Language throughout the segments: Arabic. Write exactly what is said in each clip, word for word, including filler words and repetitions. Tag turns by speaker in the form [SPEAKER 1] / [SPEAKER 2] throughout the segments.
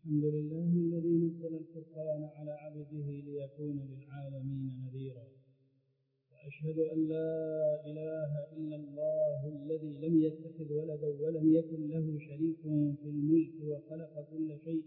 [SPEAKER 1] الحمد لله الذي نزل الفرقان على عبده ليكون للعالمين نذيرا، وأشهد أن لا إله إلا الله الذي لم يتخذ ولدا ولم يكن له شريك في الملك وخلق كل شيء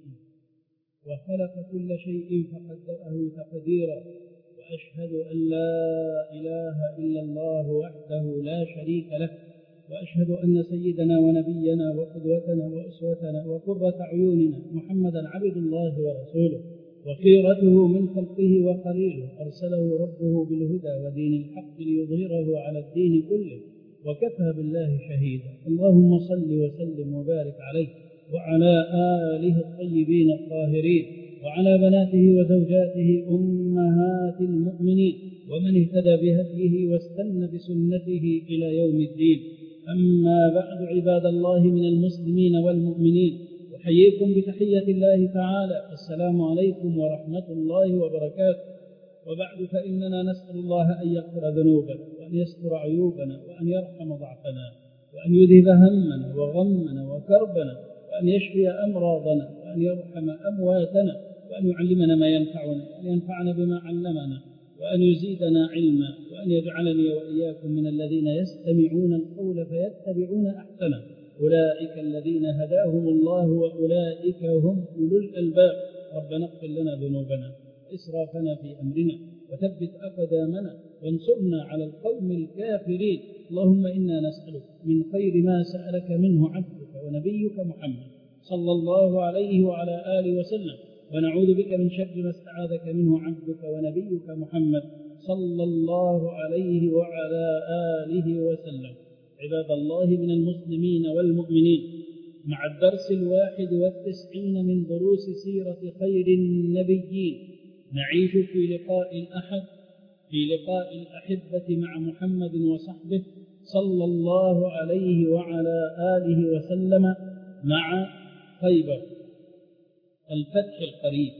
[SPEAKER 1] وخلق كل شيء فقدره تقديرا، وأشهد أن لا إله إلا الله وحده لا شريك له، وأشهد أن سيدنا ونبينا وقدوتنا وأسوتنا وقرة عيوننا محمدا عبد الله ورسوله وخيرته من خلقه وخليله، أرسله ربه بالهدى ودين الحق ليظهره على الدين كله وكفى بالله شهيدا. اللهم صل وسلم وبارك عليه وعلى آله الطيبين الطاهرين وعلى بناته وزوجاته أمهات المؤمنين ومن اهتدى بهديه واستنى بسنته إلى يوم الدين. أما بعد، عباد الله من المسلمين والمؤمنين، أحييكم بتحية الله تعالى، السلام عليكم ورحمة الله وبركاته. وبعد، فإننا نسأل الله أن يغفر ذنوبنا وأن يستر عيوبنا وأن يرحم ضعفنا وأن يذهب همنا وغمنا وكربنا وأن يشفي أمراضنا وأن يرحم أمواتنا وأن يعلمنا ما ينفعنا وأن ينفعنا بما علمنا وأن يزيدنا علما وأن يجعلني وإياكم من الذين يستمعون القول فيتبعون أحسنه، أولئك الذين هداهم الله وأولئك هم أولو الألباب. ربنا اغفر لنا ذنوبنا وإسرافنا في أمرنا وثبت أقدامنا وانصرنا على القوم الكافرين. اللهم إنا نسألك من خير ما سألك منه عبدك ونبيك محمد صلى الله عليه وعلى آله وسلم، ونعوذ بك من شر ما استعاذك منه عبدك ونبيك محمد صلى الله عليه وعلى آله وسلم. عباد الله من المسلمين والمؤمنين، مع الدرس الواحد والتسعين من دروس سيرة خير النبيين، نعيش في لقاء الأحد في لقاء الأحبة مع محمد وصحبه صلى الله عليه وعلى آله وسلم مع خيبر، الفتح القريب،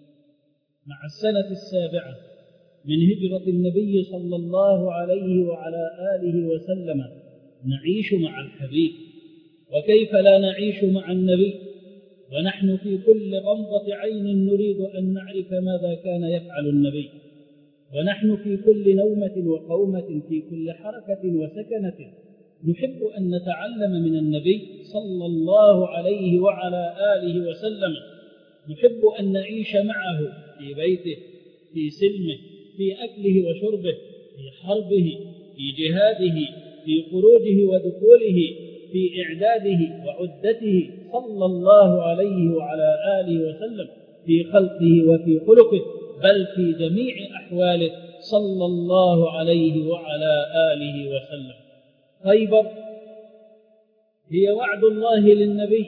[SPEAKER 1] مع السنة السابعة من هجرة النبي صلى الله عليه وعلى آله وسلم، نعيش مع الحبيب. وكيف لا نعيش مع النبي ونحن في كل غمضة عين نريد أن نعرف ماذا كان يفعل النبي، ونحن في كل نومة وقومة، في كل حركة وسكنة نحب أن نتعلم من النبي صلى الله عليه وعلى آله وسلم، نحب أن نعيش معه في بيته، في سلمه، في أكله وشربه، في حربه، في جهاده، في خروجه ودخوله، في إعداده وعدته صلى الله عليه وعلى آله وسلم، في خلقه وفي خلقه، بل في جميع أحواله صلى الله عليه وعلى آله وسلم. خيبر هي وعد الله للنبي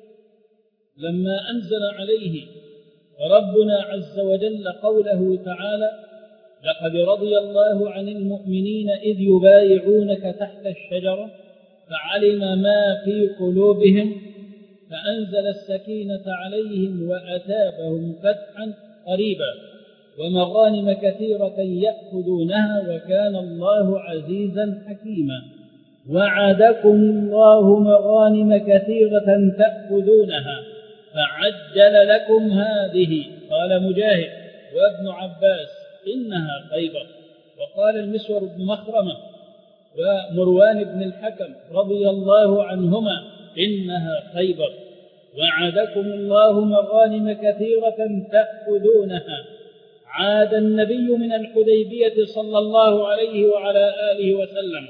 [SPEAKER 1] لما أنزل عليه ربنا عز وجل قوله تعالى: لقد رضي الله عن المؤمنين إذ يبايعونك تحت الشجرة فعلم ما في قلوبهم فأنزل السكينة عليهم وأثابهم فتحا قريبا ومغانم كثيرة يأخذونها وكان الله عزيزا حكيما. وعدكم الله مغانم كثيرة تأخذونها فعجل لكم هذه. قال مجاهد وابن عباس: إنها خيبر. وقال المسور بن مخرمة ومروان بن الحكم رضي الله عنهما: إنها خيبر. وعدكم الله مغانم كثيرة تأخذونها. عاد النبي من الحديبية صلى الله عليه وعلى آله وسلم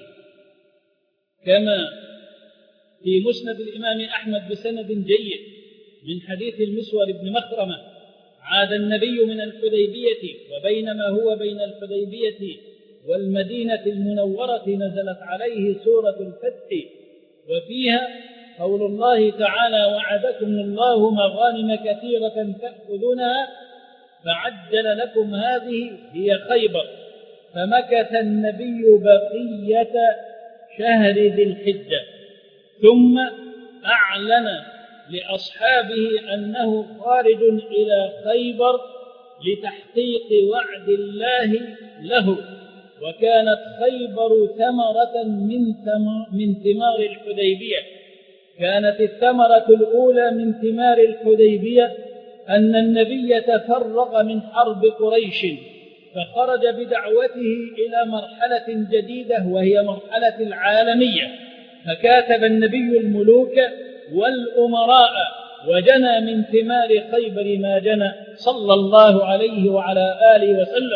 [SPEAKER 1] كما في مسند الإمام أحمد بسند جيد من حديث المسور بن مخرمة: عاد النبي من الحديبية وبينما هو بين الحديبية والمدينة المنورة نزلت عليه سورة الفتح، وفيها قول الله تعالى: وعدكم الله مغانم كثيرة تأخذونها فعجل لكم هذه. هي خيبر. فمكث النبي بقية شهر ذي الحجة ثم أعلن لأصحابه أنه خارج إلى خيبر لتحقيق وعد الله له. وكانت خيبر ثمرة من ثمار الحديبية، كانت الثمرة الأولى من ثمار الحديبية أن النبي تفرغ من حرب قريش فخرج بدعوته إلى مرحلة جديدة وهي مرحلة العالمية، فكاتب النبي الملوك والأمراء وجنى من ثمار خيبر ما جنى صلى الله عليه وعلى آله وسلم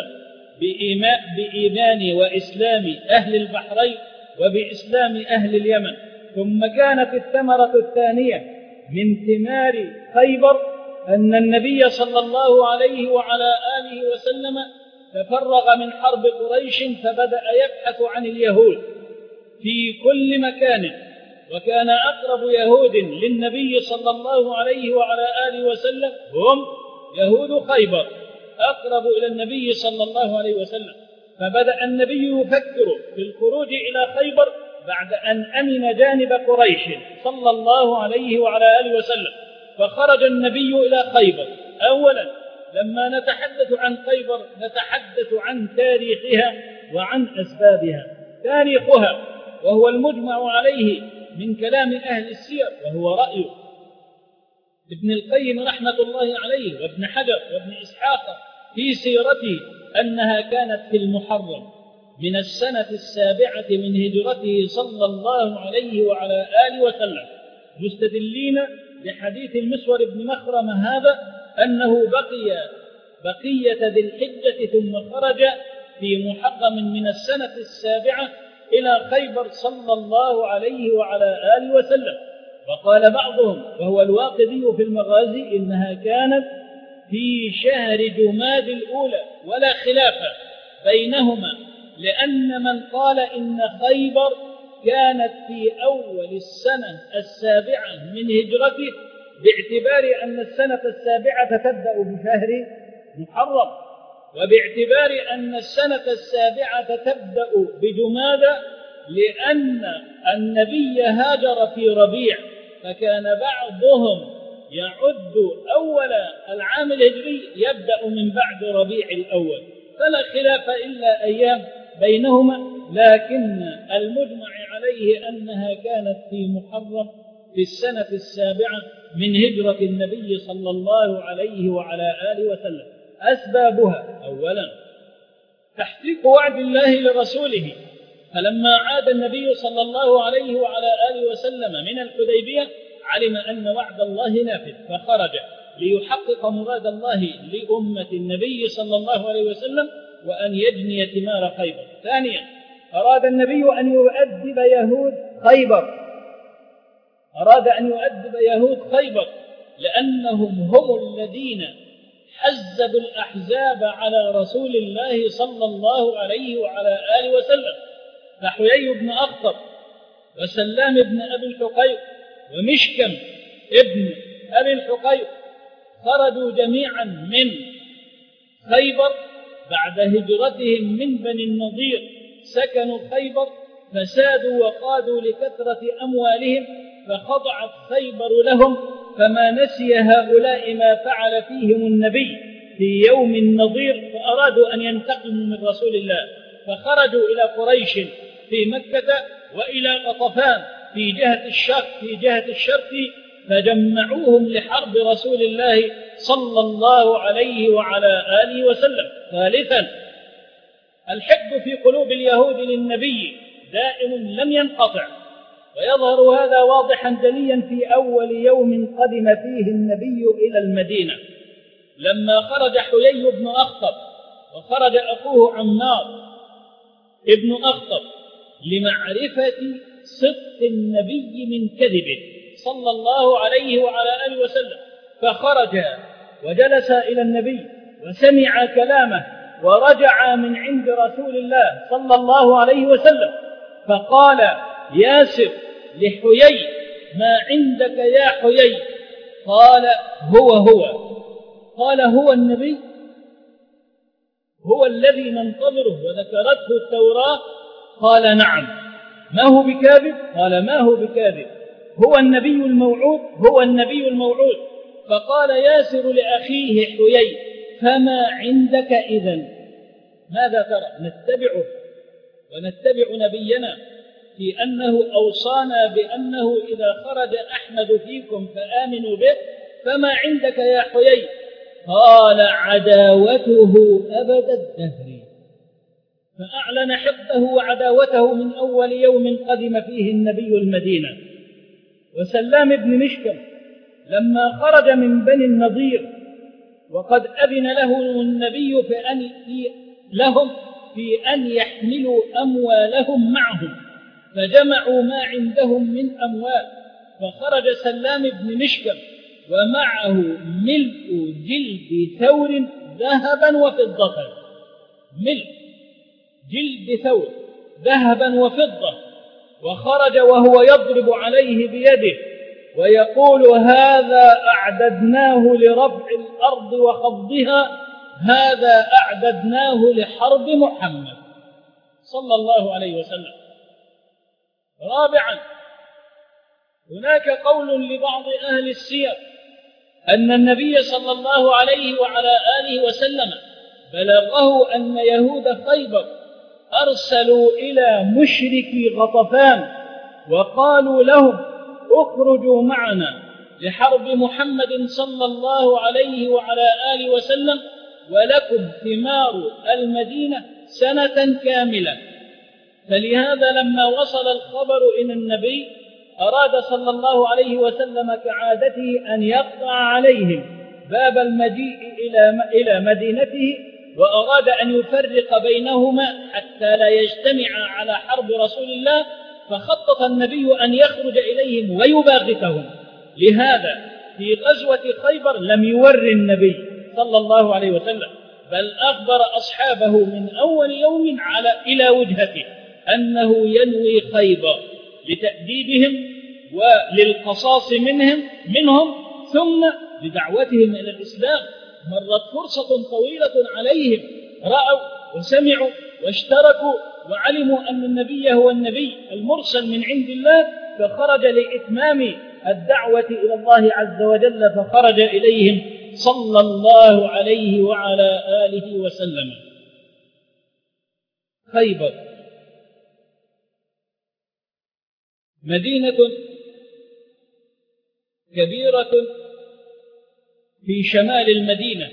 [SPEAKER 1] بإيمان وإسلام أهل البحرين وبإسلام أهل اليمن. ثم كانت الثمرة الثانية من ثمار خيبر أن النبي صلى الله عليه وعلى آله وسلم تفرغ من حرب قريش فبدأ يبحث عن اليهود في كل مكان، وكان أقرب يهود للنبي صلى الله عليه وعلى آله وسلم هم يهود خيبر، أقرب إلى النبي صلى الله عليه وسلم. فبدأ النبي يفكر في الخروج إلى خيبر بعد أن أمن جانب قريش صلى الله عليه وعلى آله وسلم. فخرج النبي إلى خيبر. أولا لما نتحدث عن خيبر نتحدث عن تاريخها وعن أسبابها. تاريخها وهو المجمع عليه من كلام أهل السير وهو رأي ابن القيم رحمة الله عليه وابن حجر وابن إسحاق في سيرته أنها كانت في المحرم من السنة السابعة من هجرته صلى الله عليه وعلى آله وسلم، مستدلين بحديث المسور بن مخرمة هذا أنه بقي بقية ذي الحجة ثم خرج في محرم من السنة السابعة إلى خيبر صلى الله عليه وعلى آله وسلم. وقال بعضهم وهو الواقدي في المغازي إنها كانت في شهر جماد الأولى، ولا خلاف بينهما، لأن من قال إن خيبر كانت في أول السنة السابعة من هجرته باعتبار أن السنة السابعة تبدأ بشهر محرم، وباعتبار أن السنة السابعة تبدأ بجمادى لأن النبي هاجر في ربيع، فكان بعضهم يعد أول العام الهجري يبدأ من بعد ربيع الأول، فلا خلاف إلا أيام بينهما، لكن المجمع عليه أنها كانت في محرم في السنة السابعة من هجرة النبي صلى الله عليه وعلى آله وسلم. أسبابها: أولا تحقيق وعد الله لرسوله، فلما عاد النبي صلى الله عليه وعلى آله وسلم من الحديبية علم أن وعد الله نافذ فخرج ليحقق مراد الله لأمة النبي صلى الله عليه وسلم وأن يجني ثمار خيبر. ثانيا أراد النبي أن يؤدب يهود خيبر أراد أن يؤدب يهود خيبر لأنهم هم الذين حزبوا الأحزاب على رسول الله صلى الله عليه وعلى آله وسلم، فحيي بن أخطب وسلام بن أبي الحقيق ومشكم ابن أبي الحقيق خرجوا جميعا من خيبر بعد هجرتهم من بني النضير، سكنوا خيبر فسادوا وقادوا لكثرة أموالهم فخضعت خيبر لهم، فما نسي هؤلاء ما فعل فيهم النبي في يوم النضير، فأرادوا أن ينتقموا من رسول الله، فخرجوا إلى قريش في مكة وإلى قطفان في جهة الشرق في جهة الشرق فجمعوهم لحرب رسول الله صلى الله عليه وعلى آله وسلم. ثالثا الحقد في قلوب اليهود للنبي دائم لم ينقطع، ويظهر هذا واضحا جليا في أول يوم قدم فيه النبي إلى المدينة، لما خرج حيي بن أخطب وخرج أخوه عمار ابن أخطب لمعرفة صدق النبي من كذبه صلى الله عليه وعلى آله وسلم، فخرج وجلس إلى النبي وسمع كلامه ورجع من عند رسول الله صلى الله عليه وسلم، فقال ياسر لحيي: ما عندك يا حيي؟ قال: هو هو. قال: هو النبي؟ هو الذي ننتظره وذكرته التوراة؟ قال: نعم. ما هو بكاذب؟ قال: ما هو بكاذب، هو النبي الموعود هو النبي الموعود. فقال ياسر لأخيه حيي: فما عندك إذن؟ ماذا ترى؟ نتبعه ونتبع نبينا في أنه أوصانا بأنه إذا خرج أحمد فيكم فآمنوا به، فما عندك يا حيي؟ قال عداوته أبد الدهر، فأعلن حقده وعداوته من أول يوم قدم فيه النبي المدينة. وسلام بن مشكم لما خرج من بني النضير وقد أذن له النبي في أن لهم في أن يحملوا أموالهم معهم، فجمعوا ما عندهم من أموال، فخرج سلام بن مشكم ومعه ملء جلد ثور ذهبا وفضة، ملء جلد ثور ذهبا وفضة، وخرج وهو يضرب عليه بيده ويقول هذا أعددناه لرفع الأرض وخفضها، هذا أعددناه لحرب محمد صلى الله عليه وسلم. رابعا، هناك قول لبعض أهل السير أن النبي صلى الله عليه وعلى آله وسلم بلغه أن يهود خيبر أرسلوا إلى مشركي غطفان وقالوا لهم اخرجوا معنا لحرب محمد صلى الله عليه وعلى آله وسلم ولكم ثمار المدينة سنة كاملة. فلهذا لما وصل الخبر إلى النبي أراد صلى الله عليه وسلم كعادته أن يقطع عليهم باب المجيء إلى مدينته، وأراد أن يفرق بينهما حتى لا يجتمع على حرب رسول الله، فخطط النبي أن يخرج إليهم ويباغتهم. لهذا في غزوة خيبر لم يور النبي صلى الله عليه وسلم، بل أخبر أصحابه من أول يوم على إلى وجهته أنه ينوي خيبر لتأديبهم وللقصاص منهم منهم ثم لدعوتهم إلى الإسلام. مرت فرصة طويلة عليهم، رأوا وسمعوا واشتركوا وعلموا أن النبي هو النبي المرسل من عند الله، فخرج لإتمام الدعوة إلى الله عز وجل، فخرج إليهم صلى الله عليه وعلى آله وسلم. خيبر مدينة كبيرة في شمال المدينة،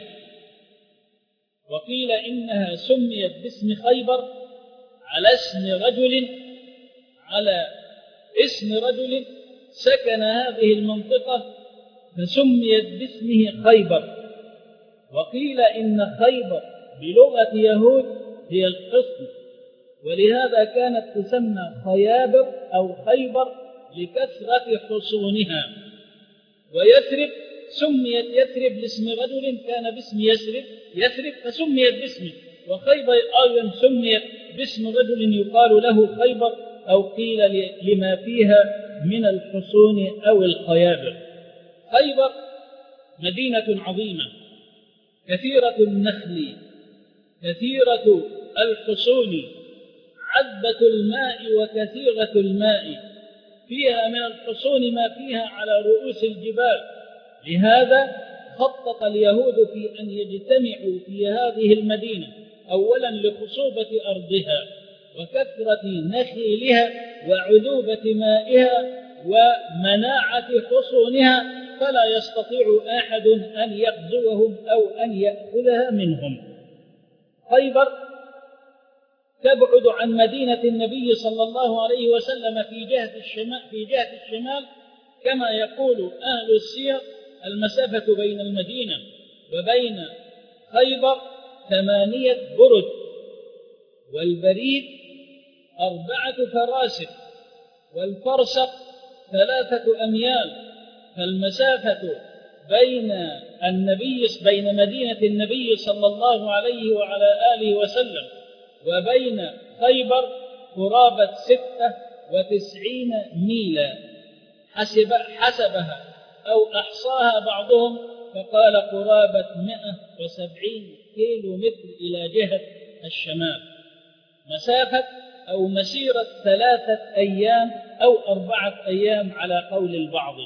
[SPEAKER 1] وقيل إنها سميت باسم خيبر على اسم رجل على اسم رجل سكن هذه المنطقة فسميت باسمه خيبر. وقيل إن خيبر بلغة يهود هي الحصن، ولهذا كانت تسمى خيابر أو خيبر لكثرة حصونها. ويثرب سميت يثرب لاسم رجل كان باسم يثرب يثرب فسميت باسمه، وخيبر أيضا سميت باسم رجل يقال له خيبر، أو قيل لما فيها من الحصون أو الخيابر. خيبر مدينة عظيمة كثيرة النخل كثيرة الحصون عذبة الماء وكثيرة الماء، فيها من الحصون ما فيها على رؤوس الجبال. لهذا خطط اليهود في أن يجتمعوا في هذه المدينة، أولا لخصوبة أرضها وكثرة نخيلها وعذوبة مائها ومناعة حصونها، فلا يستطيع أحد أن يغزوهم أو أن يأخذها منهم. خيبر تبعد عن مدينة النبي صلى الله عليه وسلم في جهة الشمال في جهة الشمال كما يقول أهل السير المسافة بين المدينة وبين خيبر ثمانية برد، والبريد أربعة فراسخ، والفرسخ ثلاثة أميال. فالمسافة بين النبي بين مدينة النبي صلى الله عليه وعلى آله وسلم وبين خيبر قرابة ستة وتسعين ميلا حسب حسبها أو أحصاها بعضهم فقال قرابة مئة وسبعين كيلو متر إلى جهة الشمال، مسافة أو مسيرة ثلاثة أيام أو أربعة أيام على قول البعض.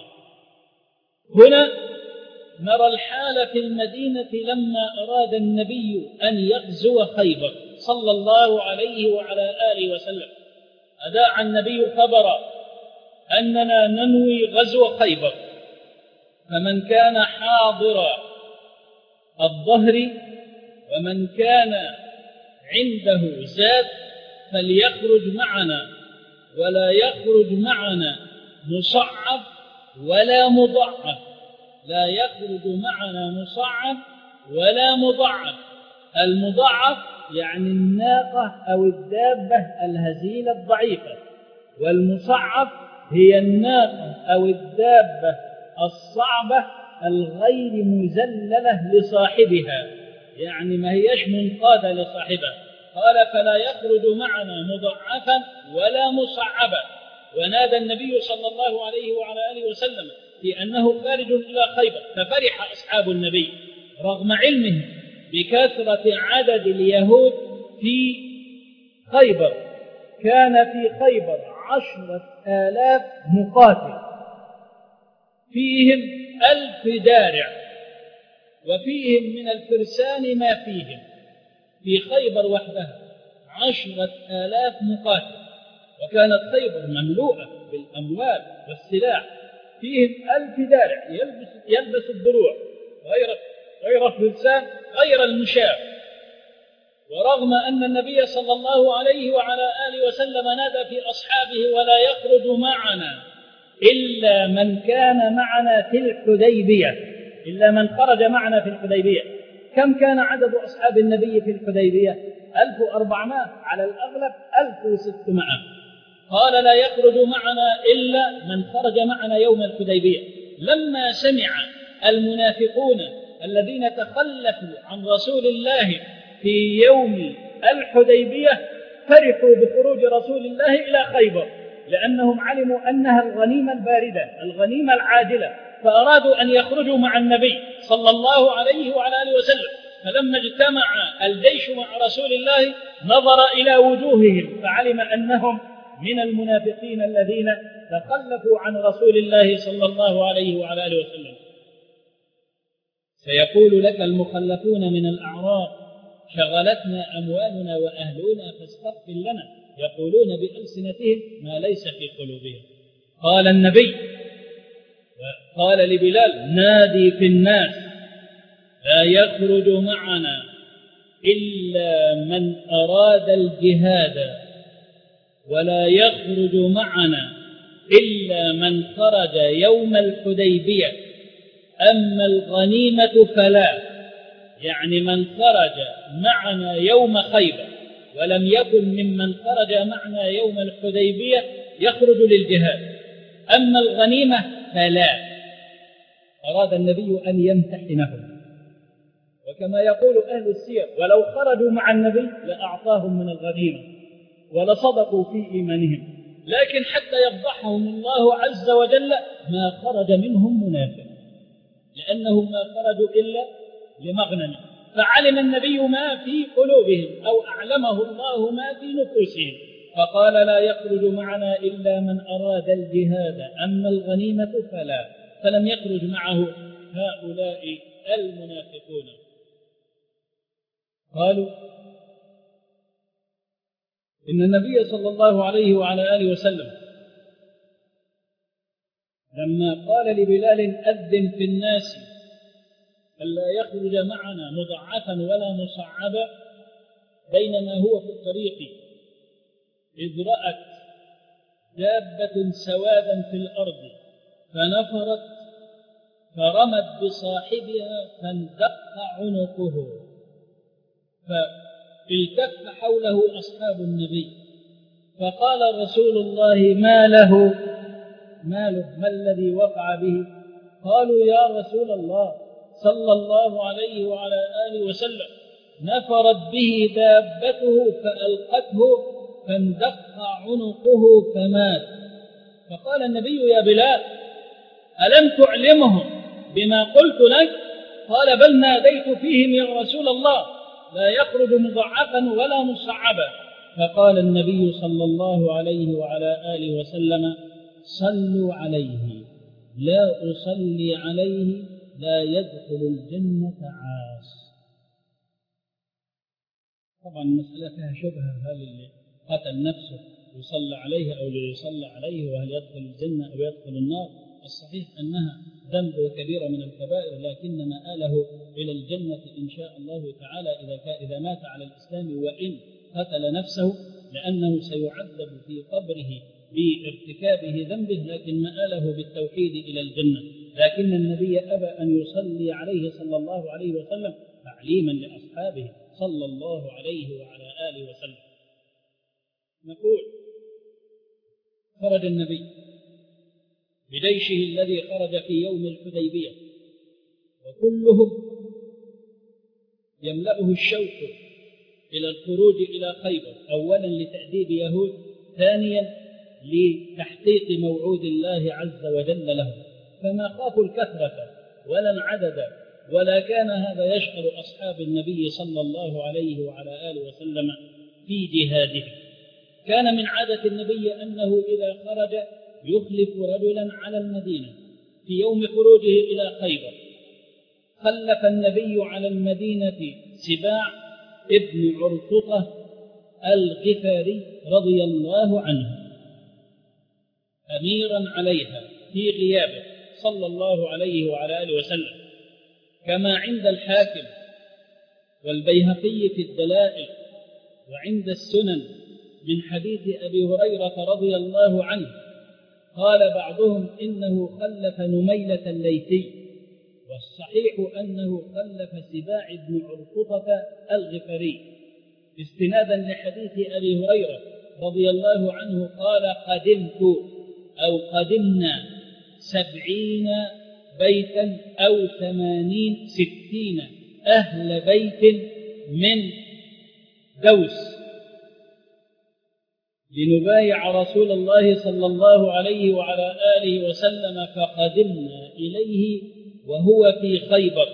[SPEAKER 1] هنا نرى الحال في المدينة لما أراد النبي أن يغزو خيبر صلى الله عليه وعلى آله وسلم. أذاع النبي خبر أننا ننوي غزو خيبر، فمن كان حاضر الظهر، ومن كان عنده زاد فليخرج معنا، ولا يخرج معنا مصعب ولا مضعف، لا يخرج معنا مصعب ولا مضعف. المضعف يعني الناقة أو الدابة الهزيلة الضعيفة، والمصعب هي الناقة أو الدابة الصعبة الغير مذللة لصاحبها، يعني ما هيش منقادة لصاحبها. قال فلا يخرج معنا مضعفا ولا مصعبا. ونادى النبي صلى الله عليه وعلى آله وسلم في أنه خارج إلى خيبر، ففرح أصحاب النبي رغم علمهم بكثرة عدد اليهود في خيبر. كان في خيبر عشرة آلاف مقاتل، فيهم ألف دارع، وفيهم من الفرسان ما فيهم. في خيبر وحدها عشرة آلاف مقاتل، وكانت خيبر مملوءة بالأموال والسلاح. فيهم ألف دارع يلبس, يلبس الدروع غير غير الفرسان غير المشاة. ورغم أن النبي صلى الله عليه وعلى آله وسلم نادى في أصحابه ولا يخرج معنا إلا من كان معنا في الحديبية، إلا من خرج معنا في الحديبية. كم كان عدد أصحاب النبي في الحديبية؟ ألف وأربعمائة، على الأغلب ألف وستمائة. قال لا يخرج معنا إلا من خرج معنا يوم الحديبية. لما سمع المنافقون الذين تخلفوا عن رسول الله في يوم الحديبية فرحوا بخروج رسول الله إلى خيبر، لأنهم علموا أنها الغنيمة الباردة، الغنيمة العاجلة، فأرادوا أن يخرجوا مع النبي صلى الله عليه وعلى آله وسلم. فلما اجتمع الجيش مع رسول الله نظر إلى وجوههم فعلم أنهم من المنافقين الذين تخلفوا عن رسول الله صلى الله عليه وعلى آله وسلم. سيقول لك المخلفون من الأعراب شغلتنا أموالنا وأهلنا فاستغفر لنا، يقولون بألسنتهم ما ليس في قلوبهم. قال النبي قال لبلال نادي في الناس لا يخرج معنا إلا من أراد الجهاد، ولا يخرج معنا إلا من خرج يوم الحديبية، أما الغنيمة فلا، يعني من خرج معنا يوم خيبر ولم يكن ممن خرج معنا يوم الحديبية يخرج للجهاد، أما الغنيمة فلا. أراد النبي أن يمتحنهم، وكما يقول أهل السير ولو خرجوا مع النبي لأعطاهم من الغنيمة ولصدقوا في إيمانهم، لكن حتى يفضحهم الله عز وجل ما خرج منهم منافق، لأنهم ما خرجوا إلا لمغنم. فعلم النبي ما في قلوبهم أو أعلمه الله ما في نفوسهم، فقال لا يخرج معنا إلا من أراد الجهاد، أما الغنيمة فلا. فلم يخرج معه هؤلاء المنافقون. قالوا إن النبي صلى الله عليه وعلى آله وسلم لما قال لبلال أذن في الناس ألا يخرج معنا مضعفا ولا مصعبا، بينما هو في الطريق إذ رأت دابة سوادا في الأرض فنفرت فرمت بصاحبها فاندق عنقه، فالتف حوله أصحاب النبي فقال رسول الله ما له ما له ما الذي وقع به؟ قالوا يا رسول الله صلى الله عليه وعلى آله وسلم نفرت به دابته فألقته فاندق عنقه فمات. فقال النبي يا بلال ألم تعلمهم بما قلت لك؟ قال بل ناديت فيهم يا رسول الله لا يخرج مضعفا ولا مصعبا. فقال النبي صلى الله عليه وعلى آله وسلم صلوا عليه لا أصلي عليه لا يدخل الجنة عاص. طبعا المسألة فيها شبهة، هل اللي قتل نفسه يصلى عليه أو لا يصلى عليه، وهل يدخل الجنة أو يدخل النار؟ الصحيح أنها ذنب وكبيرة من الكبائر، لكن مآله إلى الجنة إن شاء الله تعالى إذا إذا مات على الإسلام وإن قتل نفسه، لأنه سيعذب في قبره بارتكابه ذنبه، لكن مآله بالتوحيد إلى الجنة. لكن النبي أبى أن يصلي عليه صلى الله عليه وسلم تعليما لأصحابه صلى الله عليه وعلى آله وسلم. نقول خرج النبي بجيشه الذي خرج في يوم الحديبية، وكلهم يملأه الشوق إلى الخروج إلى خيبر، أولا لتأديب يهود، ثانيا لتحقيق موعود الله عز وجل لهم، فما خافوا الكثرة ولا العدد، ولا كان هذا يشغل أصحاب النبي صلى الله عليه وعلى آله وسلم في جهاده. كان من عادة النبي أنه إذا خرج يخلف رجلا على المدينة. في يوم خروجه إلى خيبر خلف النبي على المدينة سباع ابن عرفطة الغفاري رضي الله عنه أميرا عليها في غيابه صلى الله عليه وعلى آله وسلم، كما عند الحاكم والبيهقي في الدلائل وعند السنن من حديث أبي هريرة رضي الله عنه. قال بعضهم إنه خلف نميلة الليثي، والصحيح أنه خلف سباع بن عرفطة الغفاري، استنادا لحديث أبي هريرة رضي الله عنه قال: قدمت أو قدمنا سبعين بيتا أو ثمانين ستين أهل بيت من دوس لنبايع رسول الله صلى الله عليه وعلى آله وسلم، فقدمنا إليه وهو في خيبر،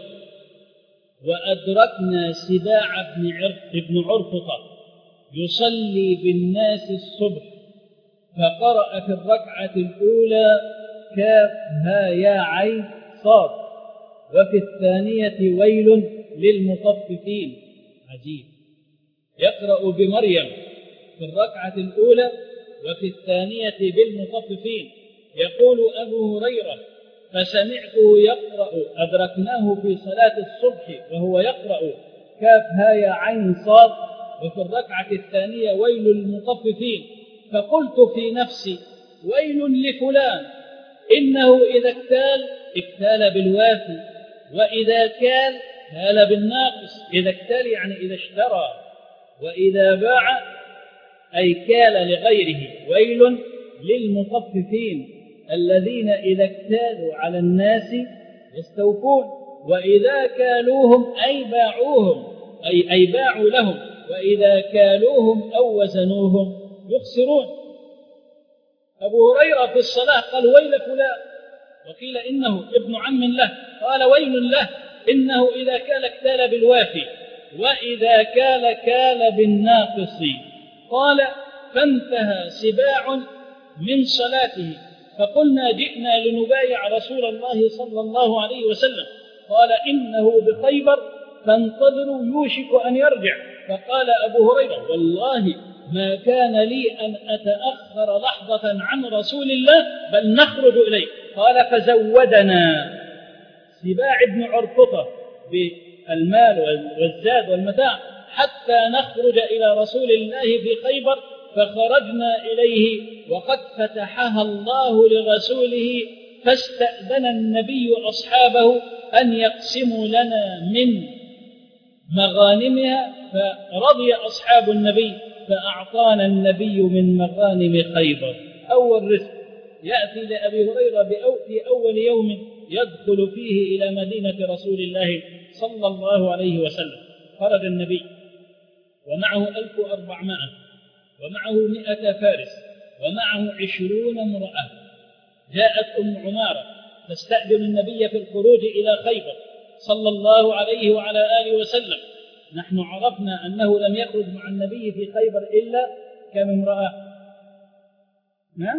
[SPEAKER 1] وأدركنا سباع بن عرفطة يصلي بالناس الصبح، فقرأ في الركعة الأولى كاف ها يا عين صاد، وفي الثانية ويل للمطففين. عجيب، يقرأ بمريم في الركعة الأولى وفي الثانية بالمطففين. يقول أبو هريرة: فسمعته يقرأ، أدركناه في صلاة الصبح وهو يقرأ كاف ها يا عين صاد، وفي الركعة الثانية ويل للمطففين، فقلت في نفسي: ويل لفلان، إنه إذا اكتال اكتال بالوافي، وإذا كال كال بالناقص. إذا اكتال يعني إذا اشترى، وإذا باع أي كال لغيره. ويل للمطففين الذين إذا اكتالوا على الناس يستوفون، وإذا كالوهم أي باعوهم أي, أي باعوا لهم، وإذا كالوهم أو وزنوهم يخسرون. أبو هريرة في الصلاة قال: ويل فلان، وقيل إنه ابن عم له، قال: ويل له، إنه إذا كال اكتال بالوافي، وإذا كال كال بالناقص. قال: فانتهى سباع من صلاته، فقلنا: جئنا لنبايع رسول الله صلى الله عليه وسلم. قال: إنه بخيبر فانتظروا يوشك أن يرجع. فقال أبو هريرة: والله ما كان لي أن أتأخر لحظة عن رسول الله، بل نخرج إليه. قال: فزودنا سباع بن عرفطة بالمال والزاد والمتاع حتى نخرج إلى رسول الله في خيبر، فخرجنا إليه وقد فتحها الله لرسوله، فاستأذن النبي أصحابه أن يقسموا لنا من مغانمها، فرضي أصحاب النبي فأعطانا النبي من مغانم خيبر. أول رزق يأتي لأبي هريرة في أول يوم يدخل فيه إلى مدينة رسول الله صلى الله عليه وسلم. خرج النبي ومعه ألف وأربعمائة، ومعه مئة فارس، ومعه عشرون امرأة. جاءت أم عمارة تستأذن النبي في الخروج إلى خيبر صلى الله عليه وعلى آله وسلم. نحن عرفنا أنه لم يخرج مع النبي في خيبر إلا كم امرأة؟ نعم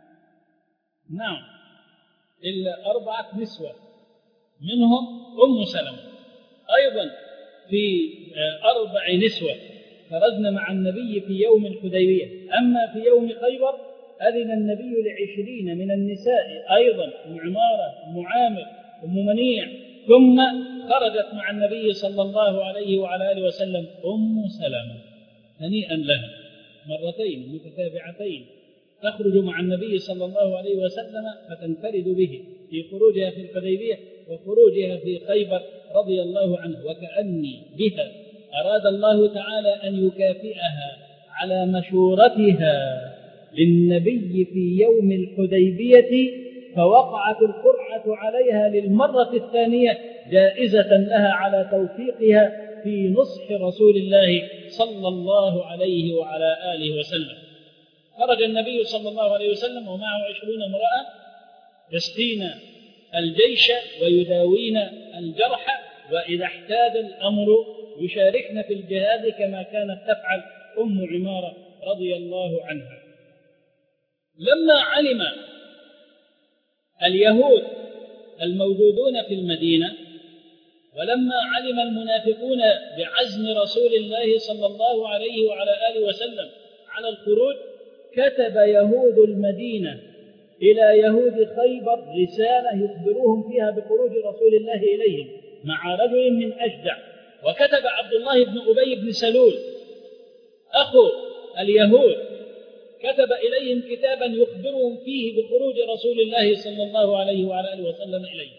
[SPEAKER 1] نعم إلا أربعة نسوة، منهم أم سلمة. أيضا في أربع نسوة خرجنا مع النبي في يوم الحديبية. أما في يوم خيبر أذن النبي لعشرين من النساء أيضا، أم عمارة، أم عامر، أم منيع، ثم خرجت مع النبي صلى الله عليه وعلى آله وسلم أم سلمة هنيئا لها مرتين متتابعتين، تخرج مع النبي صلى الله عليه وسلم فتنفرد به في خروجها في الحديبية وخروجها في خيبر رضي الله عنه، وكأني بها أراد الله تعالى أن يكافئها على مشورتها للنبي في يوم الحديبية، فوقعت القرعة عليها للمرة الثانية جائزة لها على توفيقها في نصح رسول الله صلى الله عليه وعلى آله وسلم. خرج النبي صلى الله عليه وسلم ومعه عشرون امرأة يسقين الجيش ويداوين الجرحى، وإذا احتاج الأمر يشاركن في الجهاد كما كانت تفعل أم عمارة رضي الله عنها. لما علم اليهود الموجودون في المدينة ولما علم المنافقون بعزم رسول الله صلى الله عليه وعلى آله وسلم على الخروج، كتب يهود المدينة إلى يهود خيبر رسالة يخبروهم فيها بخروج رسول الله إليهم مع رجل من أشجع، وكتب عبد الله بن أبي بن سلول أخو اليهود كتب إليهم كتابا يخبرهم فيه بخروج رسول الله صلى الله عليه وعلى آله وسلم إليه.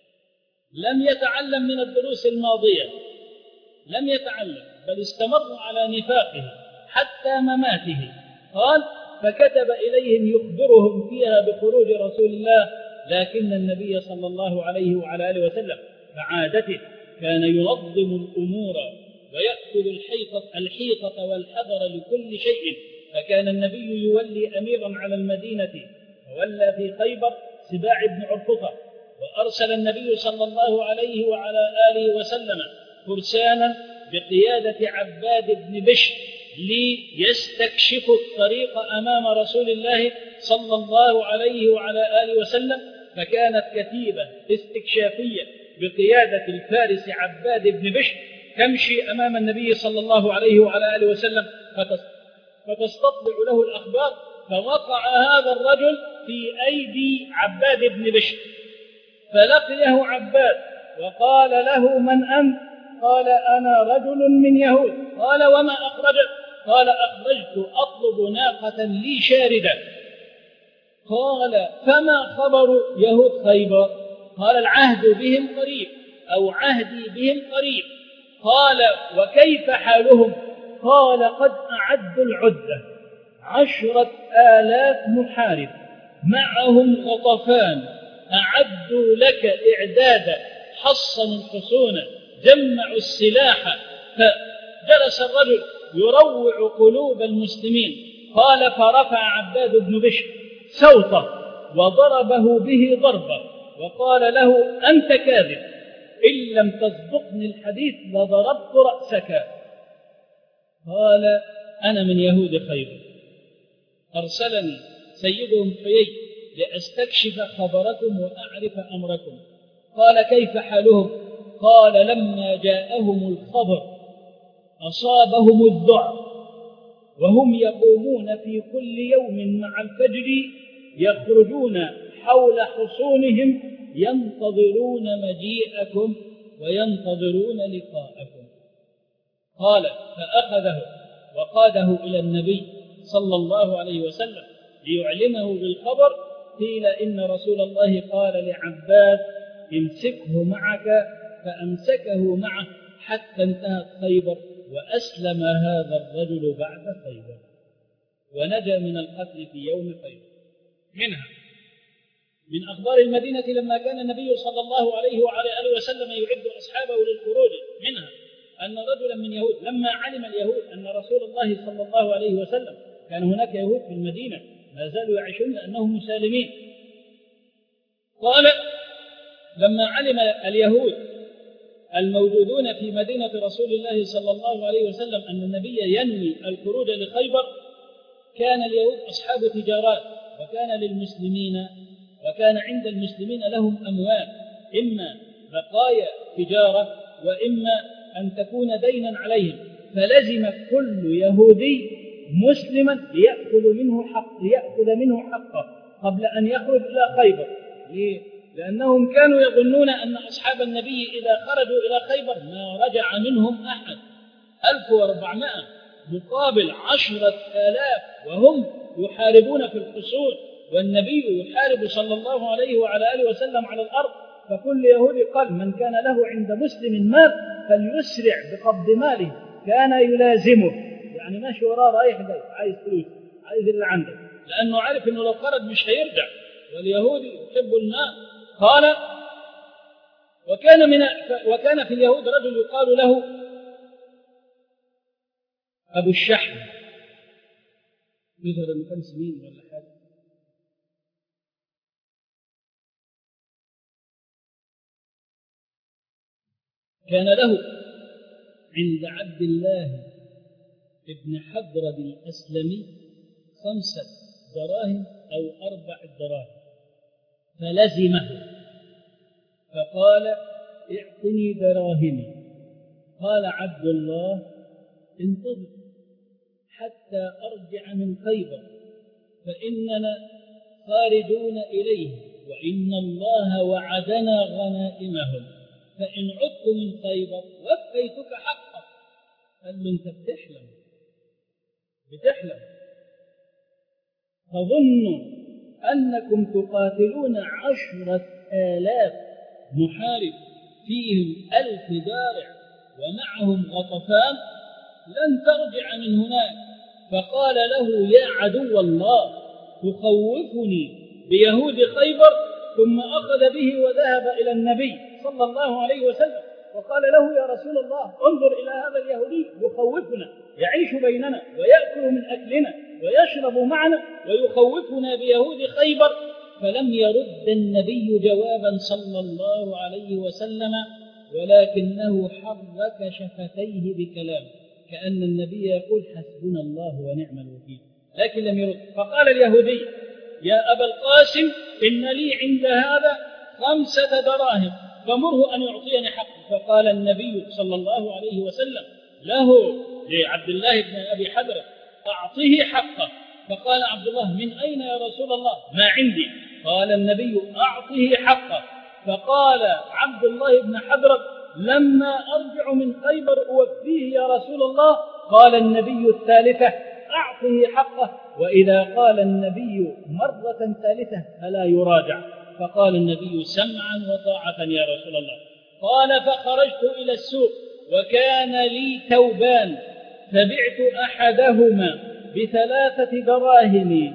[SPEAKER 1] لم يتعلم من الدروس الماضية، لم يتعلم، بل استمر على نفاقه حتى مماته. قال: فكتب إليهم يخبرهم فيها بخروج رسول الله، لكن النبي صلى الله عليه وعلى آله وسلم كعادته كان ينظم الأمور ويأخذ الحيطة, الحيطة والحذر لكل شيء، فكان النبي يولي أميرا على المدينة، وولى في خيبر سباع بن عرفطة، وأرسل النبي صلى الله عليه وعلى آله وسلم فرسانا بقيادة عباد بن بشر ليستكشفوا الطريق أمام رسول الله صلى الله عليه وعلى آله وسلم، فكانت كتيبة استكشافية بقيادة الفارس عباد بن بشر تمشي أمام النبي صلى الله عليه وعلى آله وسلم فتستطلع له الأخبار، فوقع هذا الرجل في أيدي عباد بن بشر، فلقيه عباد وقال له: من أنت؟ قال: أنا رجل من يهود. قال: وما أخرجك؟ قال: أخرجت أطلب ناقة لي شاردة. قال: فما خبر يهود خيبر؟ قال: العهد بهم قريب، أو عهدي بهم قريب. قال: وكيف حالهم؟ قال: قد أعدوا العدة، عشرة آلاف محارب معهم غطفان، أعدوا لك إعدادا، حصنوا الحصون، جمعوا السلاح. فجلس الرجل يروع قلوب المسلمين. قال: فرفع عباد بن بشر سوطه وضربه به ضربة وقال له: أنت كاذب، إن لم تصدقني الحديث لضربت رأسك. قال: أنا من يهود خيبر، أرسلني سيدهم حيي لأستكشف خبركم وأعرف أمركم. قال: كيف حالهم؟ قال: لما جاءهم الخبر أصابهم الذعر، وهم يقومون في كل يوم مع الفجر يخرجون حول حصونهم ينتظرون مجيئكم وينتظرون لقاءكم. قال: فأخذه وقاده إلى النبي صلى الله عليه وسلم ليعلمه بالخبر. قيل إن رسول الله قال لعباد: امسكه معك، فأمسكه معه حتى انتهت خيبر، وأسلم هذا الرجل بعد خيبر ونجا من القتل في يوم خيبر. منها من أخبار المدينة لما كان النبي صلى الله عليه وعلى آله وسلم يعد أصحابه للخروج، منها أن رجلا من يهود لما علم اليهود أن رسول الله صلى الله عليه وسلم كان هناك يهود في المدينة ما زالوا يعيشون أنهم مسالمين، قال: لما علم اليهود الموجودون في مدينة رسول الله صلى الله عليه وسلم أن النبي ينوي الخروج لخيبر، كان اليهود أصحاب تجارات، وكان للمسلمين وكان عند المسلمين لهم أموال، إما بقايا تجارة وإما أن تكون دينا عليهم، فلزم كل يهودي مسلما ليأخذ منه حق ليأخذ منه حقه قبل أن يخرج إلى خيبر. ليه؟ لأنهم كانوا يظنون أن أصحاب النبي إذا خرجوا إلى خيبر ما رجع منهم أحد، ألف وأربعمائة مقابل عشرة آلاف وهم يحاربون في الحصون، والنبي يحارب صلى الله عليه وعلى آله وسلم على الأرض. فكل يهودي قال من كان له عند مسلم مال فليسرع بقبض ماله، كان يلازمه، يعني ماشي وراه رايح جاي عايز فلوس، عايز اللي عنده، لأنه عارف أنه لو خرج مش هيرجع، واليهودي يحب المال. قال وكان, من وكان في اليهود رجل يقال له أبو الشحم، يظهر أنه كان سمين ولا حاجة. كان له عند عبد الله ابن حضرد الأسلمي خمسة دراهم أو أربع دراهم، فلزمه فقال اعطني دراهمي. قال عبد الله انتظر حتى أرجع من خيبر فإننا خارجون إليه، وإن الله وعدنا غنائمهم، فإن عدت من خيبر وفيتك حقا. قال له أنت بتحلم بتحلم تظن أنكم تقاتلون عشرة آلاف محارب فيهم ألف دارع ومعهم غطفان، لن ترجع من هناك. فقال له يا عدو الله تخوفني بيهود خيبر، ثم أخذ به وذهب إلى النبي صلى الله عليه وسلم وقال له يا رسول الله انظر إلى هذا اليهودي يخوفنا، يعيش بيننا ويأكل من أكلنا ويشرب معنا ويخوفنا بيهود خيبر. فلم يرد النبي جوابا صلى الله عليه وسلم، ولكنه حرك شفتيه بكلام كأن النبي يقول حسبنا الله ونعم الوكيل، لكن لم يرد. فقال اليهودي يا أبا القاسم إن لي عند هذا خمسة دراهم فمره أن يعطيني حقه. فقال النبي صلى الله عليه وسلم له لعبد الله بن أبي حضرة أعطيه حقه. فقال عبد الله من أين يا رسول الله؟ ما عندي. قال النبي أعطيه حقه. فقال عبد الله بن حضرة لما أرجع من خيبر أوفيه يا رسول الله. قال النبي الثالثة أعطيه حقه. وإذا قال النبي مرة ثالثة فلا يراجع. فقال النبي سمعا وطاعة يا رسول الله. قال فخرجت إلى السوق وكان لي ثوبان فبعت أحدهما بثلاثة دراهم،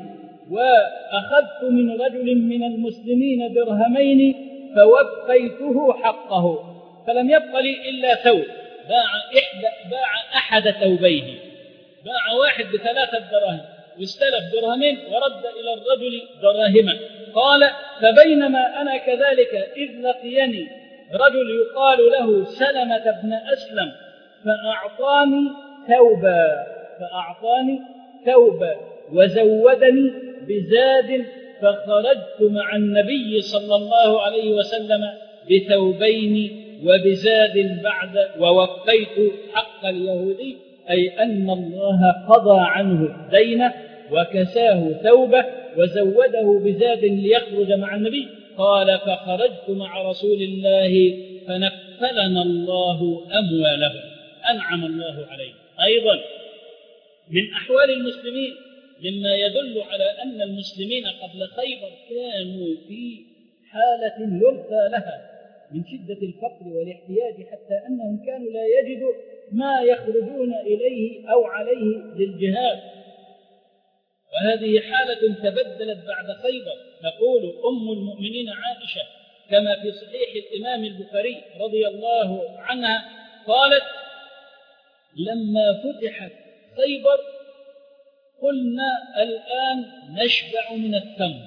[SPEAKER 1] وأخذت من رجل من المسلمين درهمين فوفيته حقه، فلم يبق لي إلا ثوب، باع, إحدى باع أحد ثوبيه، باع واحد بثلاثة دراهم واستلف درهمين ورد إلى الرجل دراهما. قال فبينما أنا كذلك إذ لقيني رجل يقال له سلمة بن أسلم فأعطاني ثوبا فأعطاني ثوبا وزودني بزاد، فخرجت مع النبي صلى الله عليه وسلم بثوبين وبزاد بعد ووفيت حق اليهودي، أي أن الله قضى عنه دينه وكساه ثوبه وزوده بزاد ليخرج مع النبي. قال فخرجت مع رسول الله فنكفلنا الله أموالهم، أنعم الله عليه. أيضا من أحوال المسلمين مما يدل على أن المسلمين قبل خيبر كانوا في حالة يرثى لها من شدة الفقر والاحتياج، حتى أنهم كانوا لا يجدوا ما يخرجون إليه أو عليه للجهاد، وهذه حالة تبدلت بعد خيبر. تقول أم المؤمنين عائشة كما في صحيح الإمام البخاري رضي الله عنها قالت لما فتحت خيبر قلنا الآن نشبع من التمر.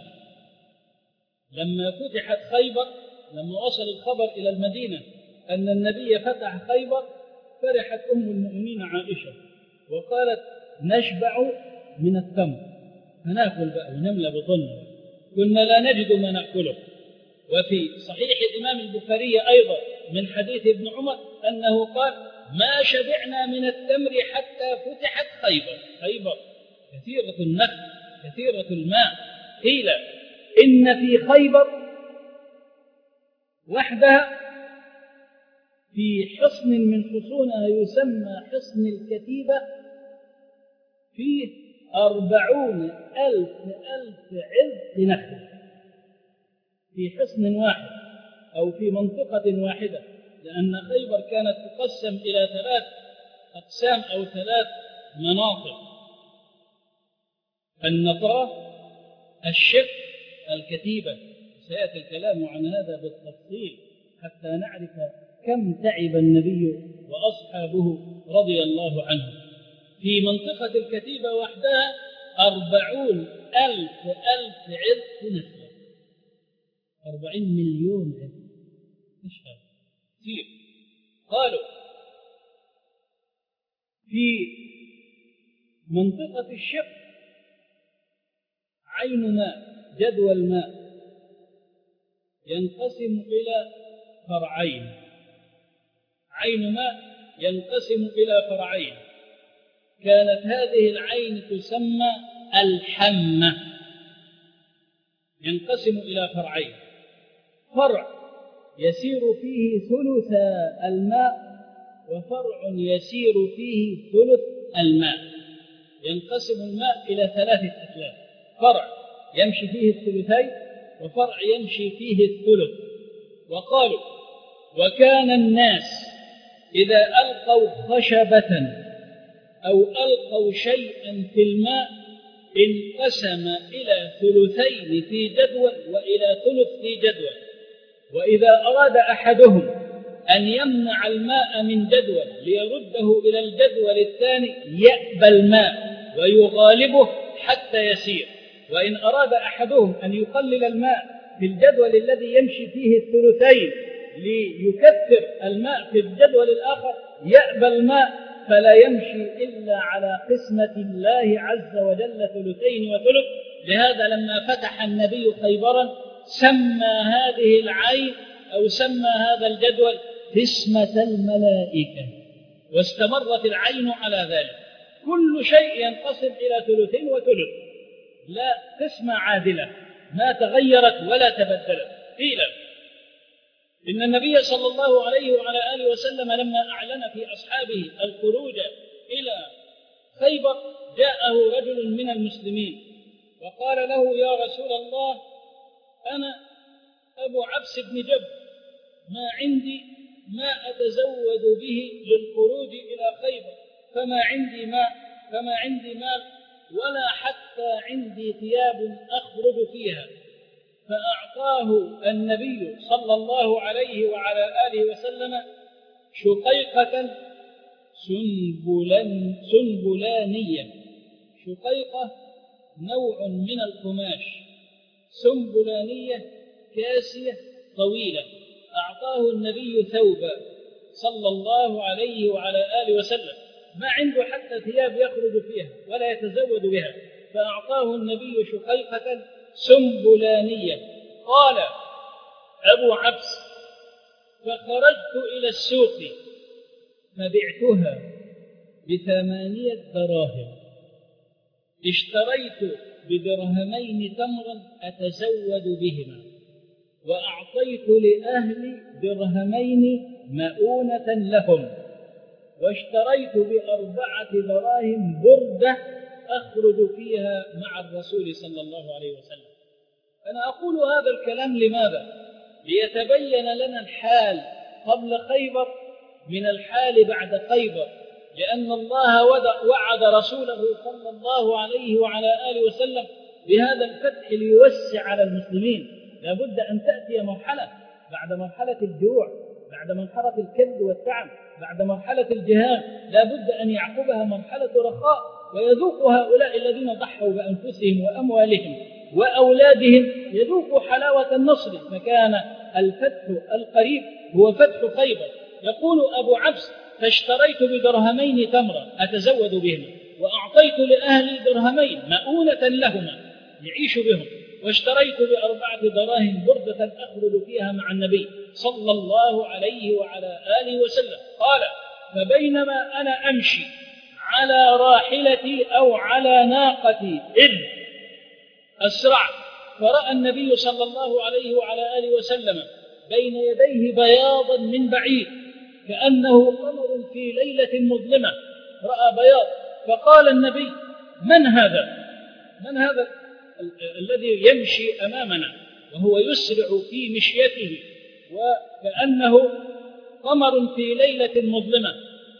[SPEAKER 1] لما فتحت خيبر، لما وصل الخبر إلى المدينة أن النبي فتح خيبر، فرحت أم المؤمنين عائشة وقالت نشبع من التمر، فنأكل بقى ونملى بطننا، كنا لا نجد ما نأكله. وفي صحيح الإمام البخاري أيضا من حديث ابن عمر أنه قال ما شبعنا من التمر حتى فتحت خيبر. خيبر كثيرة النخل كثيرة الماء. قيل إن في خيبر وحدها في حصن من حصونها يسمى حصن الكتيبة فيه أربعون ألف ألف عذق نخل في حصن واحد أو في منطقة واحدة، لأن خيبر كانت تقسم إلى ثلاث أقسام أو ثلاث مناطق: النطرة، الشق، الكتيبة. سيأتي الكلام عن هذا بالتفصيل حتى نعرف كم تعب النبي وأصحابه رضي الله عنهم. في منطقة الكتيبة وحدها أربعون ألف ألف عذق نخلة، أربعين مليون عذق. إيش هذا؟ كثير. قالوا في منطقة الشق عين ماء، جدول ماء ينقسم إلى فرعين، عين ماء ينقسم إلى فرعين. كانت هذه العين تسمى الحمة، ينقسم إلى فرعين: فرع يسير فيه ثلث الماء، وفرع يسير فيه ثلث الماء. ينقسم الماء إلى ثلاثة أثلاث: فرع يمشي فيه الثلثين، وفرع يمشي فيه الثلث. وقالوا: وكان الناس إذا ألقوا خشبة أو ألقوا شيئا في الماء انقسم إلى ثلثين في جدول وإلى ثلث في جدول، وإذا أراد أحدهم أن يمنع الماء من جدول ليرده إلى الجدول الثاني يأبى الماء ويغالبه حتى يسير، وإن أراد أحدهم أن يقلل الماء في الجدول الذي يمشي فيه الثلثين ليكثر الماء في الجدول الآخر يأبى الماء فلا يمشي إلا على قسمة الله عز وجل ثلثين وثلث. لهذا لما فتح النبي خيبرا سمى هذه العين أو سمى هذا الجدول قسمة الملائكة، واستمرت العين على ذلك. كل شيء ينقسم إلى ثلثين وثلث، لا قسمة عادلة ما تغيرت ولا تبدلت. قيل إن النبي صلى الله عليه وعلى آله وسلم لما أعلن في أصحابه الخروج إلى خيبر جاءه رجل من المسلمين وقال له: يا رسول الله، أنا أبو عبس بن جب، ما عندي ما أتزود به للخروج إلى خيبر، فما عندي ماء فما عندي مال ولا حتى عندي ثياب أخرج فيها. فأعطاه النبي صلى الله عليه وعلى آله وسلم شقيقة سنبلان سنبلانية. شقيقة نوع من القماش، سنبلانية كاسية طويلة. أعطاه النبي ثوبا صلى الله عليه وعلى آله وسلم، ما عنده حتى ثياب يخرج فيها ولا يتزود بها، فأعطاه النبي شقيقة سنبلانية. قال أبو عبس: فخرجت إلى السوق فبعتها بثمانية دراهم، اشتريت بدرهمين تمرا أتزود بهما، وأعطيت لأهلي درهمين مؤونة لهم، واشتريت بأربعة دراهم بردة أخرج فيها مع الرسول صلى الله عليه وسلم. أنا أقول هذا الكلام لماذا؟ ليتبين لنا الحال قبل خيبر من الحال بعد خيبر، لأن الله وعد رسوله صلى الله عليه وعلى آله وسلم بهذا الفتح ليوسع على المسلمين. لا بد أن تأتي مرحلة بعد مرحلة الجوع، بعد مرحلة الكد والتعب، بعد مرحلة الجهاد، لا بد أن يعقبها مرحلة رخاء، ويذوق هؤلاء الذين ضحوا بأنفسهم وأموالهم وأولادهم يذوقوا حلاوة النصر. فكان الفتح القريب هو فتح خيبر. يقول أبو عبس: فاشتريت بدرهمين تمرا أتزود بهما، وأعطيت لأهلي درهمين مؤونة لهما يعيش بهم، واشتريت بأربعة دراهم بردة أخرج فيها مع النبي صلى الله عليه وعلى آله وسلم. قال: فبينما أنا أمشي على راحلتي أو على ناقتي إذ أسرع، فرأى النبي صلى الله عليه وعلى آله وسلم بين يديه بياضا من بعيد كأنه قمر في ليلة مظلمة، رأى بياض، فقال النبي: من هذا؟ من هذا الذي يمشي أمامنا وهو يسرع في مشيته وكأنه قمر في ليلة مظلمة؟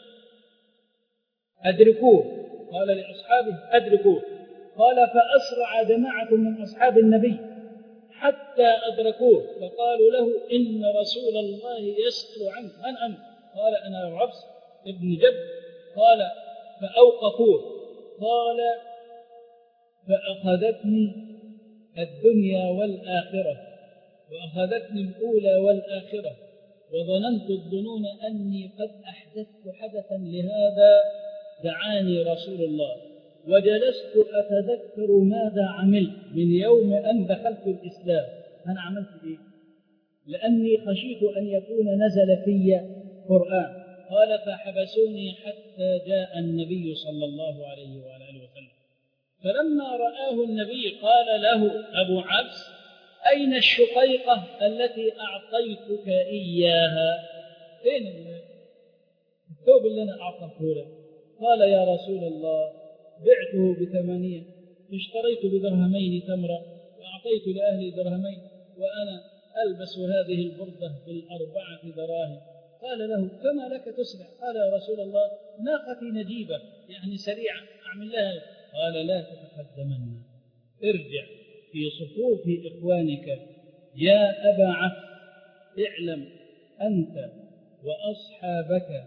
[SPEAKER 1] أدركوه. قال لأصحابه: أدركوه. قال: فأسرع جماعة من أصحاب النبي حتى أدركوه، فقالوا له: إن رسول الله يسأل عنك، من أنت؟ قال: أنا عبس ابن جد. قال: فأوقفوه. قال: فأخذتني الدنيا والآخرة، وأخذتني الأولى والآخرة، وظننت الظنون أني قد أحدثت حدثا، لهذا دعاني رسول الله، وجلست أتذكر ماذا عملت من يوم أن دخلت الإسلام. أنا عملت إيه؟ لأني خشيت أن يكون نزل في قرآن. قال: فحبسوني حتى جاء النبي صلى الله عليه وآله وسلم، فلما رآه النبي قال له أبو عبس: أين الشقيقة التي أعطيتك إياها؟ فين الثوب اللي أنا أعطيته لك؟ قال: يا رسول الله، بعته بثمانية، اشتريت بدرهمين تمرة، وأعطيت لأهلي درهمين، وأنا ألبس هذه البردة بالأربعة دراهم. قال له: فما لك تسرع؟ قال: يا رسول الله، ناقتي نجيبة، يعني سريعة، أعمل لها. قال: لا تتقدمن، ارجع في صفوف إخوانك. يا أبا عبس، اعلم أنت وأصحابك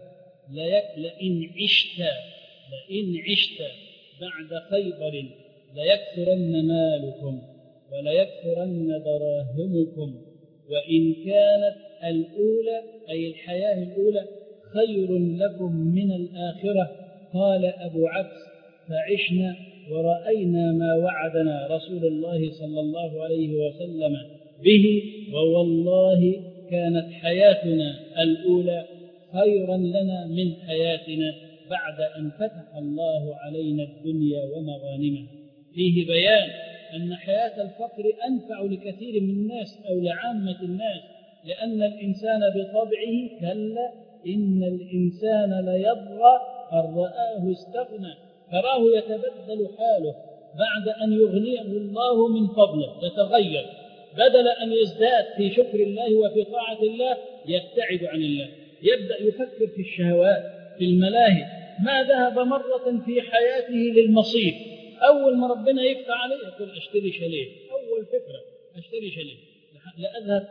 [SPEAKER 1] لئن عشت لئن عشت بعد خيبر ليكثرن مالكم وليكثرن دراهمكم، وإن كانت الأولى أي الحياة الأولى خير لكم من الآخرة. قال أبو عبس: فعشنا ورأينا ما وعدنا رسول الله صلى الله عليه وسلم به، ووالله كانت حياتنا الأولى خيرا لنا من حياتنا بعد أن فتح الله علينا الدنيا ومغانمها. فيه بيان أن حياة الفقر أنفع لكثير من الناس أو لعامة الناس، لأن الإنسان بطبعه كلا إن الإنسان ليطغى أن رآه استغنى، تراه يتبدل حاله بعد أن يغنيه الله من فضله، يتغير، بدل أن يزداد في شكر الله وفي طاعة الله يبتعد عن الله، يبدأ يفكر في الشهوات، في الملاهي. ما ذهب مرة في حياته للمصيف، أول ما ربنا يفتح عليه يقول: أشتري شاليه، أول فكرة أشتري شاليه، لأذهب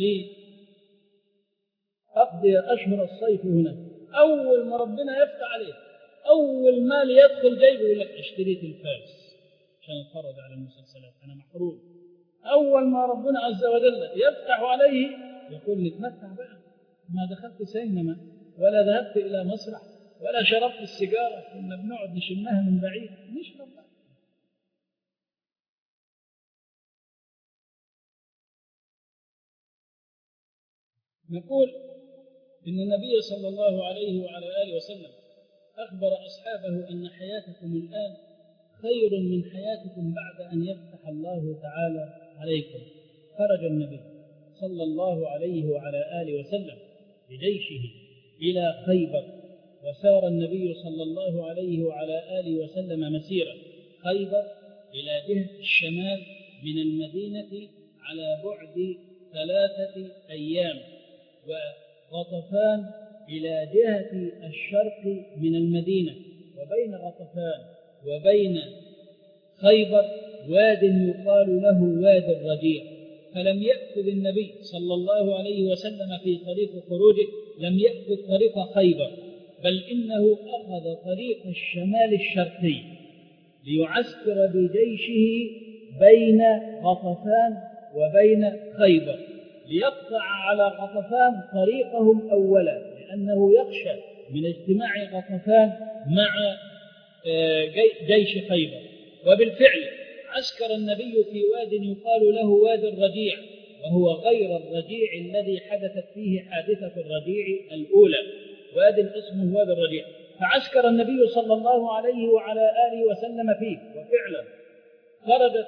[SPEAKER 1] لأقضي أشهر الصيف هنا. أول ما ربنا يفتح عليه، أول مال يدخل جيبه يقول لك: اشتري تلفاز عشان اتفرج على المسلسلات، أنا محروم. أول ما ربنا عز وجل يفتح عليه يقول: نتمتع بقى، ما دخلت سينما ولا ذهبت إلى مسرح ولا شربت السيجارة، كنا بنقعد نشمها من بعيد، نشرب بقى. نقول إن النبي صلى الله عليه وعلى آله وسلم أخبر أصحابه أن حياتكم الآن خير من حياتكم بعد أن يفتح الله تعالى عليكم. خرج النبي صلى الله عليه وعلى آله وسلم بجيشه إلى خيبر، وسار النبي صلى الله عليه وعلى آله وسلم مسيرا خيبر إلى جهة الشمال من المدينة على بعد ثلاثة أيام، وغطفان إلى جهة الشرق من المدينة، وبين غطفان وبين خيبر واد يقال له واد الرجيع. فلم يأخذ النبي صلى الله عليه وسلم في طريق خروجه لم يأخذ طريق خيبر، بل إنه أخذ طريق الشمال الشرقي ليعسكر بجيشه بين غطفان وبين خيبر، ليقطع على غطفان طريقهم أولا، لأنه يخشى من اجتماع غطفان مع جيش خيبر. وبالفعل عسكر النبي في واد يقال له واد الرجيع، وهو غير الرجيع الذي حدثت فيه حادثة الرجيع الأولى، واد اسمه واد الرجيع. فعسكر النبي صلى الله عليه وعلى آله وسلم فيه. وفعلا خرجت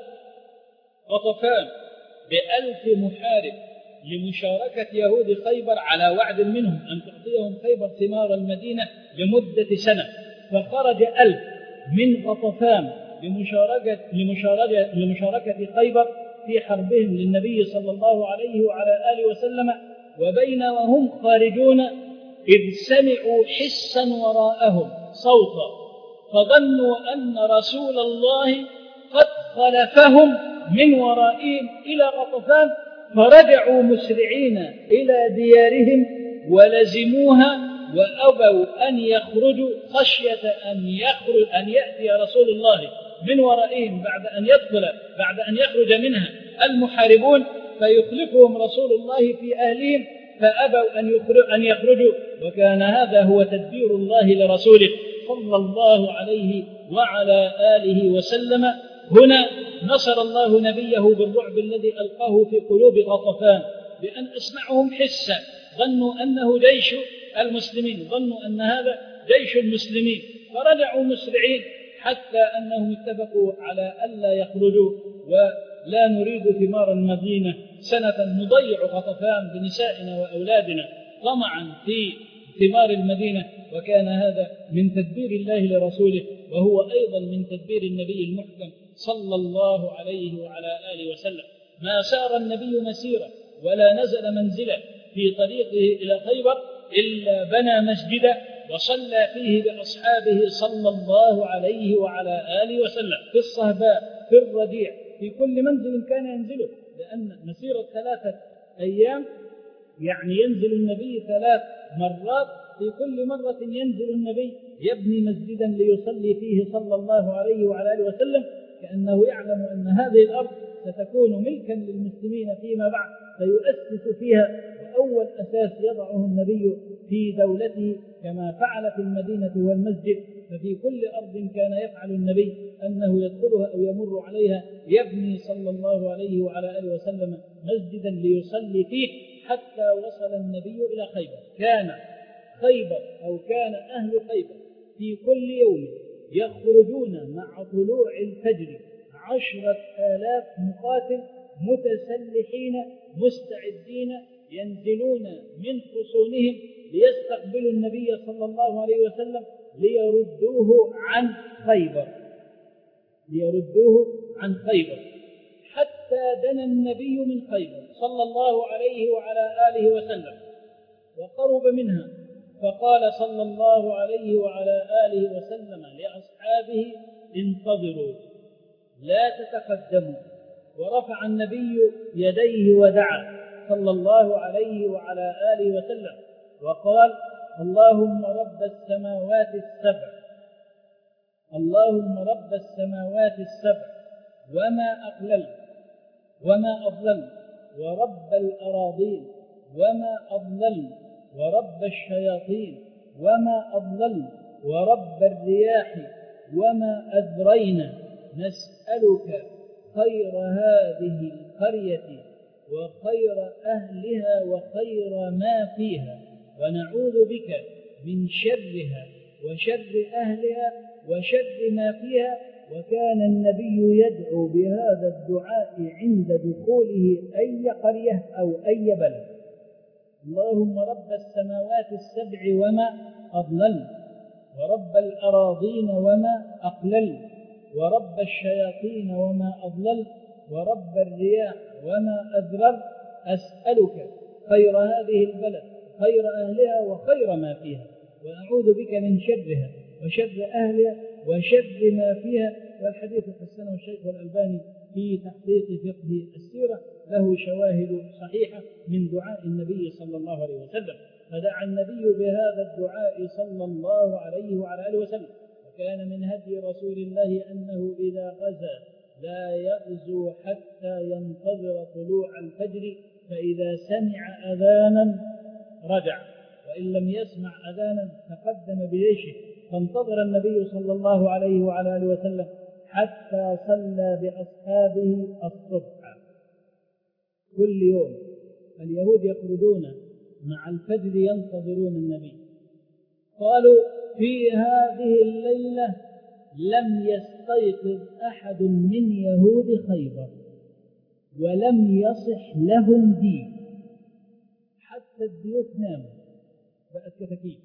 [SPEAKER 1] غطفان بألف محارب لمشاركة يهود خيبر على وعد منهم أن تعطيهم خيبر ثمار المدينة لمدة سنة. فخرج ألف من غطفان لمشاركة, لمشاركة, لمشاركة خيبر في حربهم للنبي صلى الله عليه وعلى آله وسلم. وبين وهم خارجون إذ سمعوا حسا وراءهم صوتا فظنوا أن رسول الله قد خلفهم من ورائهم إلى غطفان، فرجعوا مسرعين إلى ديارهم ولزموها وأبوا أن يخرجوا خشية أن يخرج أن يأتي رسول الله من ورائهم بعد أن يدخل بعد أن يخرج منها المحاربون فيخلفهم رسول الله في أهلهم، فأبوا أن يخرجوا. وكان هذا هو تدبير الله لرسوله صلى الله عليه وعلى آله وسلم. هنا نصر الله نبيه بالرعب الذي ألقاه في قلوب غطفان بأن أسمعهم حسا، ظنوا أنه جيش المسلمين، ظنوا أن هذا جيش المسلمين، فرجعوا مسرعين حتى أنهم اتفقوا على ألا يخرجوا ولا نريد ثمار المدينة سنة نضيع غطفان بنسائنا وأولادنا طمعا في ثمار المدينة. وكان هذا من تدبير الله لرسوله، وهو أيضا من تدبير النبي المحكم صلى الله عليه وعلى آله وسلم. ما سار النبي مسيرا ولا نزل منزلا في طريقه إلى خيبر إلا بنى مسجدا وصلى فيه بأصحابه صلى الله عليه وعلى آله وسلم في الصهباء في الربيع في كل منزل كان ينزله، لأن مسيرة ثلاثة أيام يعني ينزل النبي ثلاث مرات، في كل مرة ينزل النبي يبني مسجدا ليصلي فيه صلى الله عليه وعلى آله وسلم، كأنه يعلم أن هذه الأرض ستكون ملكا للمسلمين فيما بعد، فيؤسس فيها. وأول أساس يضعه النبي في دولته كما فعل في المدينة والمسجد. ففي كل أرض كان يفعل النبي أنه يدخلها أو يمر عليها يبني صلى الله عليه وعلى آله وسلم مسجدا ليصلي فيه، حتى وصل النبي إلى خيبر. كان خيبر أو كان أهل خيبر في كل يوم يخرجون مع طلوع الفجر عشرة آلاف مقاتل متسلحين مستعدين ينزلون من حصونهم ليستقبلوا النبي صلى الله عليه وسلم ليردوه عن خيبر ليردوه عن خيبر حتى دنا النبي من خيبر صلى الله عليه وعلى آله وسلم وقرب منها، فقال صلى الله عليه وعلى آله وسلم لأصحابه: انتظروا لا تتقدموا. ورفع النبي يديه ودعا صلى الله عليه وعلى آله وسلم وقال: اللهم رب السماوات السبع اللهم رب السماوات السبع وما أقلل وما أضلل، ورب الأراضين وما أضلل، ورب الشياطين وما أضلل، ورب الرياح وما أذرينا، نسألك خير هذه القرية وخير أهلها وخير ما فيها، ونعوذ بك من شرها وشر أهلها وشر ما فيها. وكان النبي يدعو بهذا الدعاء عند دخوله أي قرية أو أي بلد: اللهم رب السماوات السبع وما أضلل، ورب الأراضين وما أقلل، ورب الشياطين وما أضلل، ورب الرياح وما أذرر، أسألك خير هذه البلد خير أهلها وخير ما فيها، وأعوذ بك من شرها وشر أهلها وشر ما فيها. والحديث حسنه الشيخ الألباني في تحقيق فقه السيرة، له شواهد صحيحة من دعاء النبي صلى الله عليه وسلم. فدعا النبي بهذا الدعاء صلى الله عليه وعلى آله وسلم. وكان من هدي رسول الله أنه إذا غزا لا يغزو حتى ينتظر طلوع الفجر، فإذا سمع أذانا رجع، وإن لم يسمع أذانا تقدم بجيشه. فانتظر النبي صلى الله عليه وعلى آله وسلم حتى صلى بأصحابه الصبح كل يوم. اليهود يخرجون مع الفجر ينتظرون النبي. قالوا: في هذه الليلة لم يستيقظ أحد من يهود خيبر ولم يصح لهم دين، حتى الضيوف ناموا بقت كتاكيت.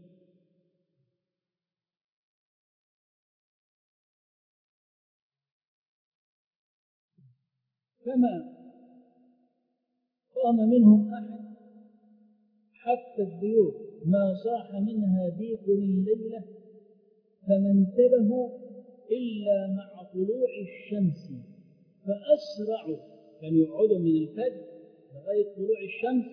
[SPEAKER 1] فما قام منهم أحد حتى الضيوف ما صاح منها ديك الليلة، فما انتبهوا إلا مع طلوع الشمس فأسرعوا، كانوا يقعدوا من الفجر لغاية طلوع الشمس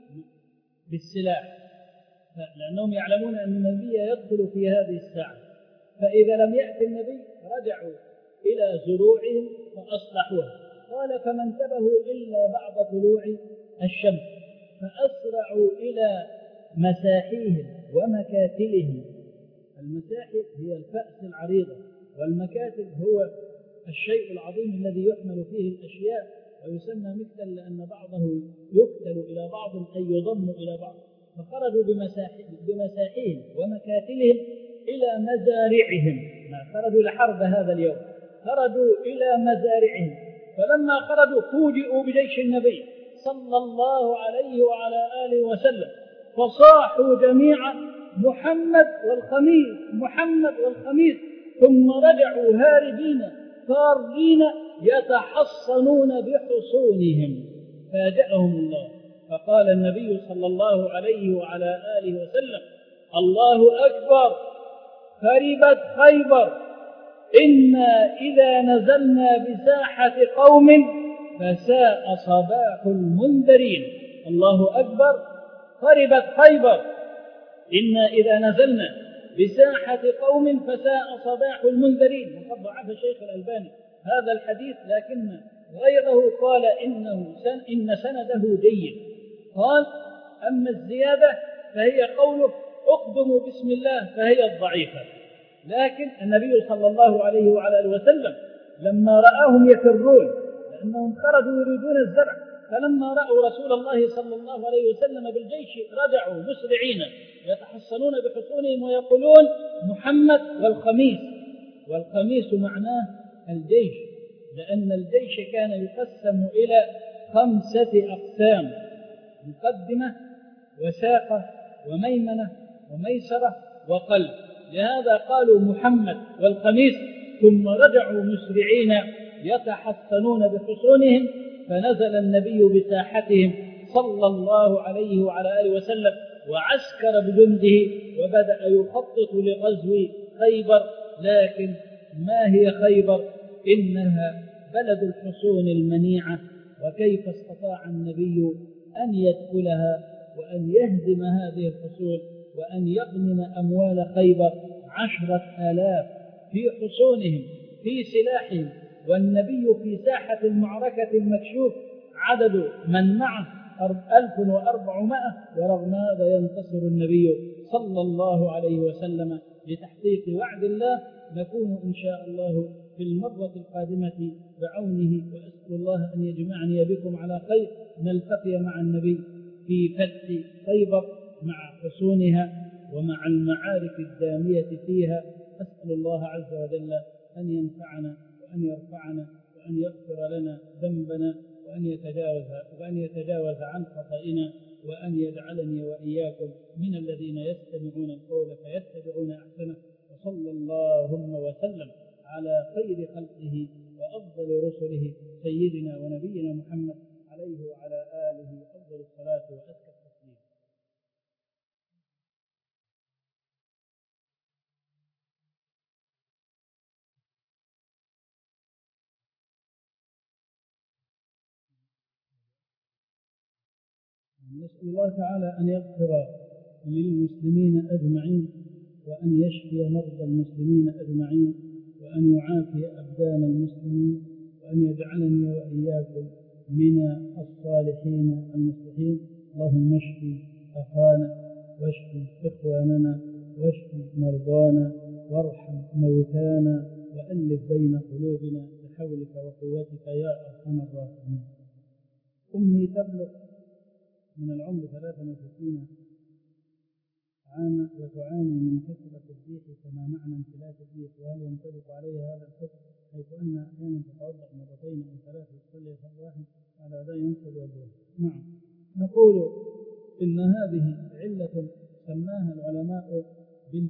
[SPEAKER 1] بالسلاح، لأنهم يعلمون أن النبي يدخل في هذه الساعة، فإذا لم يأتي النبي رجعوا إلى زروعهم فأصلحوها. قال فما انتبهوا إلا بعد طلوع الشمس فأسرعوا إلى مساحيهم ومكاتلهم. المساحي هي الفأس العريضة، والمكاتل هو الشيء العظيم الذي يحمل فيه الأشياء، ويسمى مكتل لأن بعضه يكتل إلى بعض أي يضم إلى بعض. فخرجوا بمساحيهم ومكاتلهم إلى مزارعهم، ما خرجوا لحرب هذا اليوم، خرجوا إلى مزارعهم. فلما خرجوا فوجئوا بجيش النبي صلى الله عليه وعلى آله وسلم، فصاحوا جميعا محمد والخميس محمد والخميس، ثم رجعوا هاربين فارين يتحصنون بحصونهم. فاجأهم الله، فقال النبي صلى الله عليه وعلى آله وسلم: الله أكبر، خربت خيبر، إنا إذا نزلنا بساحة قوم فساء صباح المنذرين. الله أكبر، خربت خيبر، إنا إذا نزلنا بساحة قوم فساء صباح المنذرين. وقد ضعف الشيخ الألباني هذا الحديث، لكن غيره قال إنه سن إن سنده جيد. قال أما الزيادة فهي قوله اقدموا بسم الله فهي الضعيفة. لكن النبي صلى الله عليه وعلى آله وسلم لما رآهم يفرون لأنهم خرجوا يريدون الزرع، فلما رأوا رسول الله صلى الله عليه وسلم بالجيش رجعوا مسرعين يتحصنون بحصونهم ويقولون محمد والخميس. والخميس معناه الجيش، لأن الجيش كان يقسم إلى خمسة أقسام: مقدمة وساقة وميمنة وميسرة وقلب. لهذا قالوا محمد والخميس، ثم رجعوا مسرعين يتحصنون بحصونهم، فنزل النبي بساحتهم صلى الله عليه وعلى آله وسلم وعسكر بجنده وبدأ يخطط لغزو خيبر. لكن ما هي خيبر؟ إنها بلد الحصون المنيعة، وكيف استطاع النبي أن يدخلها وأن يهدم هذه الحصون وأن يغنم أموال خيبر عشرة آلاف في حصونهم في سلاحهم، والنبي في ساحة المعركة المكشوف عدد من معه ألف وأربعمائة، ورغم هذا ينتصر النبي صلى الله عليه وسلم لتحقيق وعد الله. نكون إن شاء الله في المرة القادمة بعونه، وأسأل الله أن يجمعني بكم على خير، نلتقي مع النبي في فتح خيبر مع حصونها ومع المعارك الدامية فيها. أسأل الله عز وجل أن ينفعنا وأن يرفعنا وأن يغفر لنا ذنبنا وأن يتجاوز, وأن يتجاوز عن خطئنا، وأن يجعلني وإياكم من الذين يستمعون القول فيتبعون أحسنه. وصلى اللهم وسلم على خير خلقه وأفضل رسله سيدنا ونبينا محمد عليه وعلى آله أفضل الصلاة وأزكى التسليم. نسأل الله تعالى أن يغفر للمسلمين أجمعين، وأن يشفي مرضى المسلمين أجمعين، وأن يعافي أبدان المسلمين، وأن يجعلني وإياكم من الصالحين المصلحين. اللهم اشف أخانا واشف إخواننا واشف مرضانا وارحم موتانا وألف بين قلوبنا بحولك وقوتك يا أرحم الراحمين. أمي تبلغ من العمر ثلاثة وستين عاما وتعاني من كثرة الضيق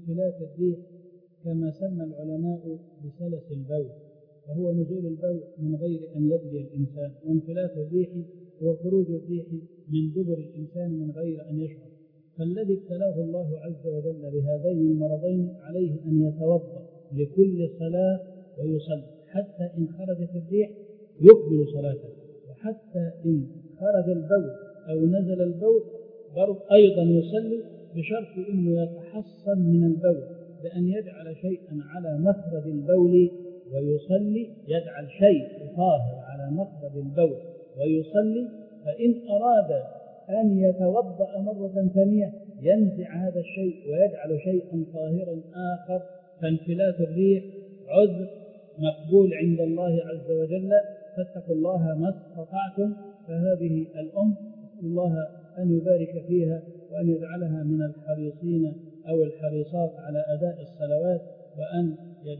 [SPEAKER 1] انفلات الريح كما سمى العلماء بسلس البول، وهو نزول البول من غير أن يدري الإنسان، وانفلات الريح هو خروج الريح من دبر الإنسان من غير أن يشعر. فالذي ابتلاه الله عز وجل بهذين المرضين عليه أن يتوضأ لكل صلاة ويصلي، حتى إن خرجت الريح يكمل صلاته، وحتى إن خرج البول أو نزل البول أيضا يصلي، بشرط أنه يتحصن من البول بأن يجعل شيئا على مخرج البول ويصلي، يجعل شيء طاهر على مخرج البول ويصلي. فإن أراد أن يتوضأ مرة ثانية ينزع هذا الشيء ويجعل شيئا طاهرا آخر، فانفلات الريح عذر مقبول عند الله عز وجل، فاتقوا الله ما استطعتم. فهذه الأم أسأل الله أن يبارك فيها وأن يجعلها من الحريصين أو الحريصات على أداء الصلوات، وأن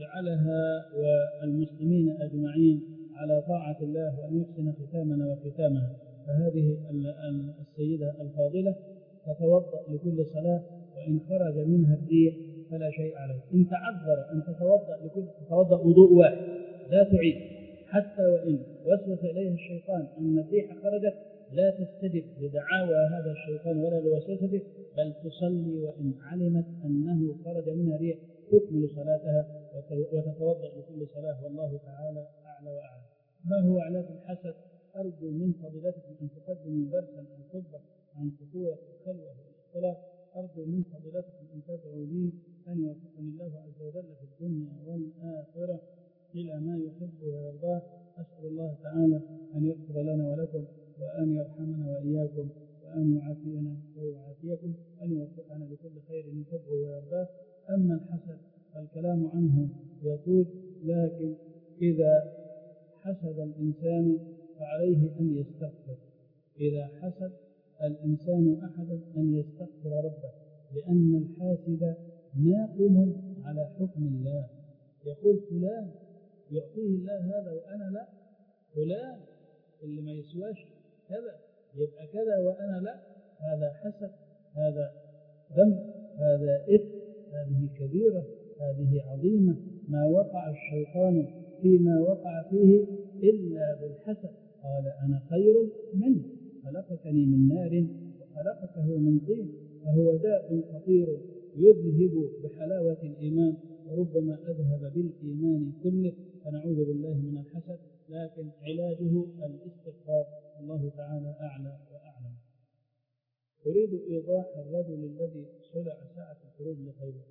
[SPEAKER 1] يجعلها والمسلمين أجمعين على طاعة الله، وأن يحسن ختامنا وختامها. فهذه السيدة الفاضلة تتوضأ لكل صلاة، وإن خرج منها الريح فلا شيء عليه. إن تعذر أن تتوضأ لكل تتوضأ وضوء واحد لا تعيد، حتى وإن وسوس إليها الشيطان أن الريح خرجت لا تستجب لدعاوى هذا الشيطان ولا لوسوسته، بل تصلي وإن علمت أنه خرج منها ريح تكمل صلاتها وتتوضأ لكل صلاة، والله تعالى أعلى وأعلم. ما هو علاج الحسد؟ أرجو من فضيلتكم أن تقدموا درسا أو خطبة عن خطورة الخلوة والاختلاط. أرجو من فضيلتكم أن تدعوا لي أن يوفقني الله عز وجل في الدنيا والآخرة إلى ما يحب ويرضاه. أسأل الله تعالى أن يغفر لنا ولكم، وأن يرحمنا وإياكم، وأن يعافينا ويعافيكم، أن يوفقنا لكل خير يحبه ويرضاه. أما الحسد فالكلام عنه يطول، لكن إذا حسد الإنسان فعليه أن يستغفر. إذا حسد الإنسان أحدا أن يستغفر ربه، لأن الحاسد ناقم على حكم الله. يقول فلان يعطيه الله هذا وأنا لا، فلان اللي ما يسواش كذا يبقى كذا وأنا لا، هذا حسد، هذا ذنب، هذا إثم، هذه كبيرة، هذه عظيمة. ما وقع الشيطان فيما وقع فيه إلا بالحسد. قال أنا خير منه، خلقتني من نار وخلقته من طين. فهو داء خطير يذهب بحلاوة الإيمان، وربما أذهب بالإيمان كله. فنعوذ بالله من الحسد، لكن علاجه الاستغفار. الله تعالى أعلى وأعلم. أريد إيضاح الرجل الذي صلع ساعة الخروج لخيبر.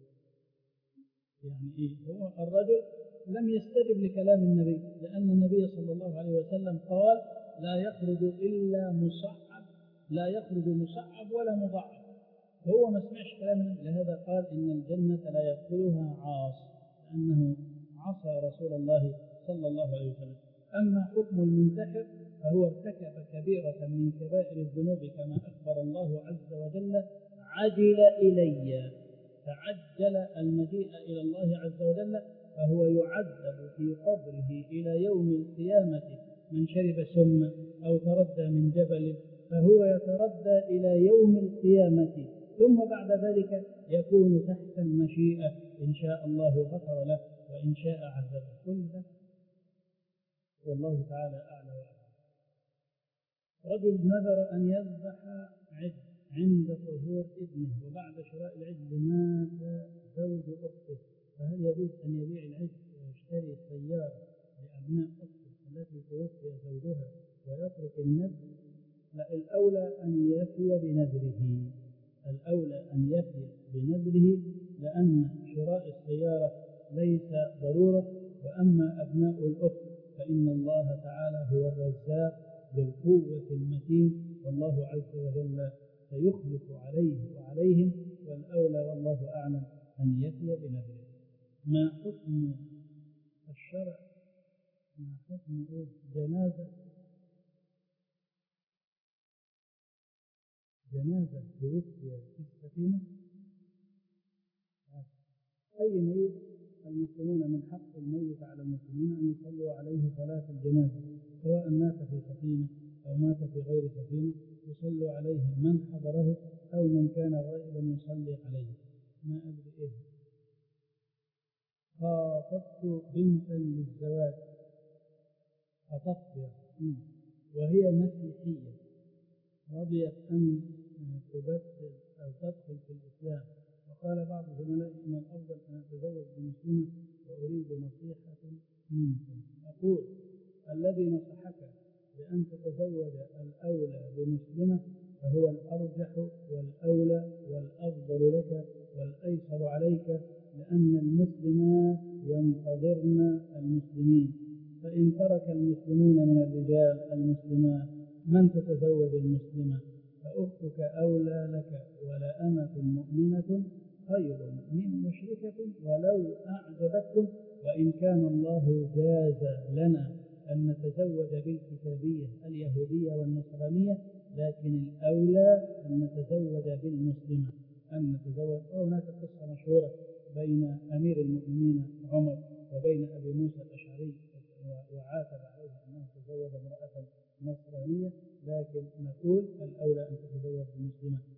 [SPEAKER 1] يعني إيه؟ هو الرجل لم يستجب لكلام النبي، لأن النبي صلى الله عليه وسلم قال لا يخرج إلا مصعب، لا يخرج مصعب ولا مضعف. هو ما سمعش كلام النبي، لهذا قال إن الجنة لا يدخلها عاص، لأنه عصى رسول الله صلى الله عليه وسلم. أما حكم المنتحر فهو ارتكب كبيرة من كبائر الذنوب، كما أخبر الله عز وجل عجل إلي، تعجل المجيء إلى الله عز وجل، فهو يعذب في قبره إلى يوم القيامة. من شرب سم أو تردى من جبل فهو يتردى إلى يوم القيامة، ثم بعد ذلك يكون تحت المشيئة، إن شاء الله غفر له وإن شاء عذبه. كل ده والله تعالى أعلى وأعلم. رجل نذر أن يذبح عجل عند ظهور ابنه، وبعد شراء العجل مات زوج أخته، فهل يجوز أن يبيع العجل ويشتري سيارة لأبناء أخته التي توفي زوجها ويترك النذر؟ لا، الأولى أن يفي بنذره، الأولى أن يفي بنذره، لأن شراء السيارة ليس ضرورة. وأما أبناء الأخت فإن الله تعالى هو الرزاق ذو القوة المتين، والله عز وجل سيخلف عليه وعليهم، والأولى والله أعلم أن يفي بنذره. ما حكم الشرع، ما حكم جنازة جنازة توفي في السفينة؟ أي ميت المسلمون من حق الميت على المسلمين أن يصلوا عليه صلاة الجنازة، سواء مات في سفينة أو مات في غير سفينة، يصلوا عليه من حضره أو من كان غائبا يصلي عليه. ما أدري إيه خاطبت بنتا للزواج، خطبت وهي مسيحية، رضيت أن تبدل أو تدخل في الإسلام، وقال بعض زملائي إن الأفضل أن أتزوج بمسلمة وأريد نصيحة منكم. أقول: الذي نصحك بأن تتزوج الأولى بمسلمة فهو الأرجح والأولى والأفضل لك والأيسر عليك، لأن المسلمات ينتظرن المسلمين، فإن ترك المسلمون من الرجال المسلمات من تتزوج المسلمة، فأختك أولى لك، ولأمة مؤمنة خير من مشركة ولو أعجبتكم، وإن كان الله جاز لنا أن نتزوج بالكتابية اليهودية والنصرانية، لكن الأولى أن نتزوج بالمسلمة، أن نتزوج. وهناك قصة مشهورة بين أمير المؤمنين عمر وبين أبي موسى الأشعري، وعاتب عليه أنه تزوج امرأة نصرانية، لكن نقول الأولى أن تتزوج بالمسلمة.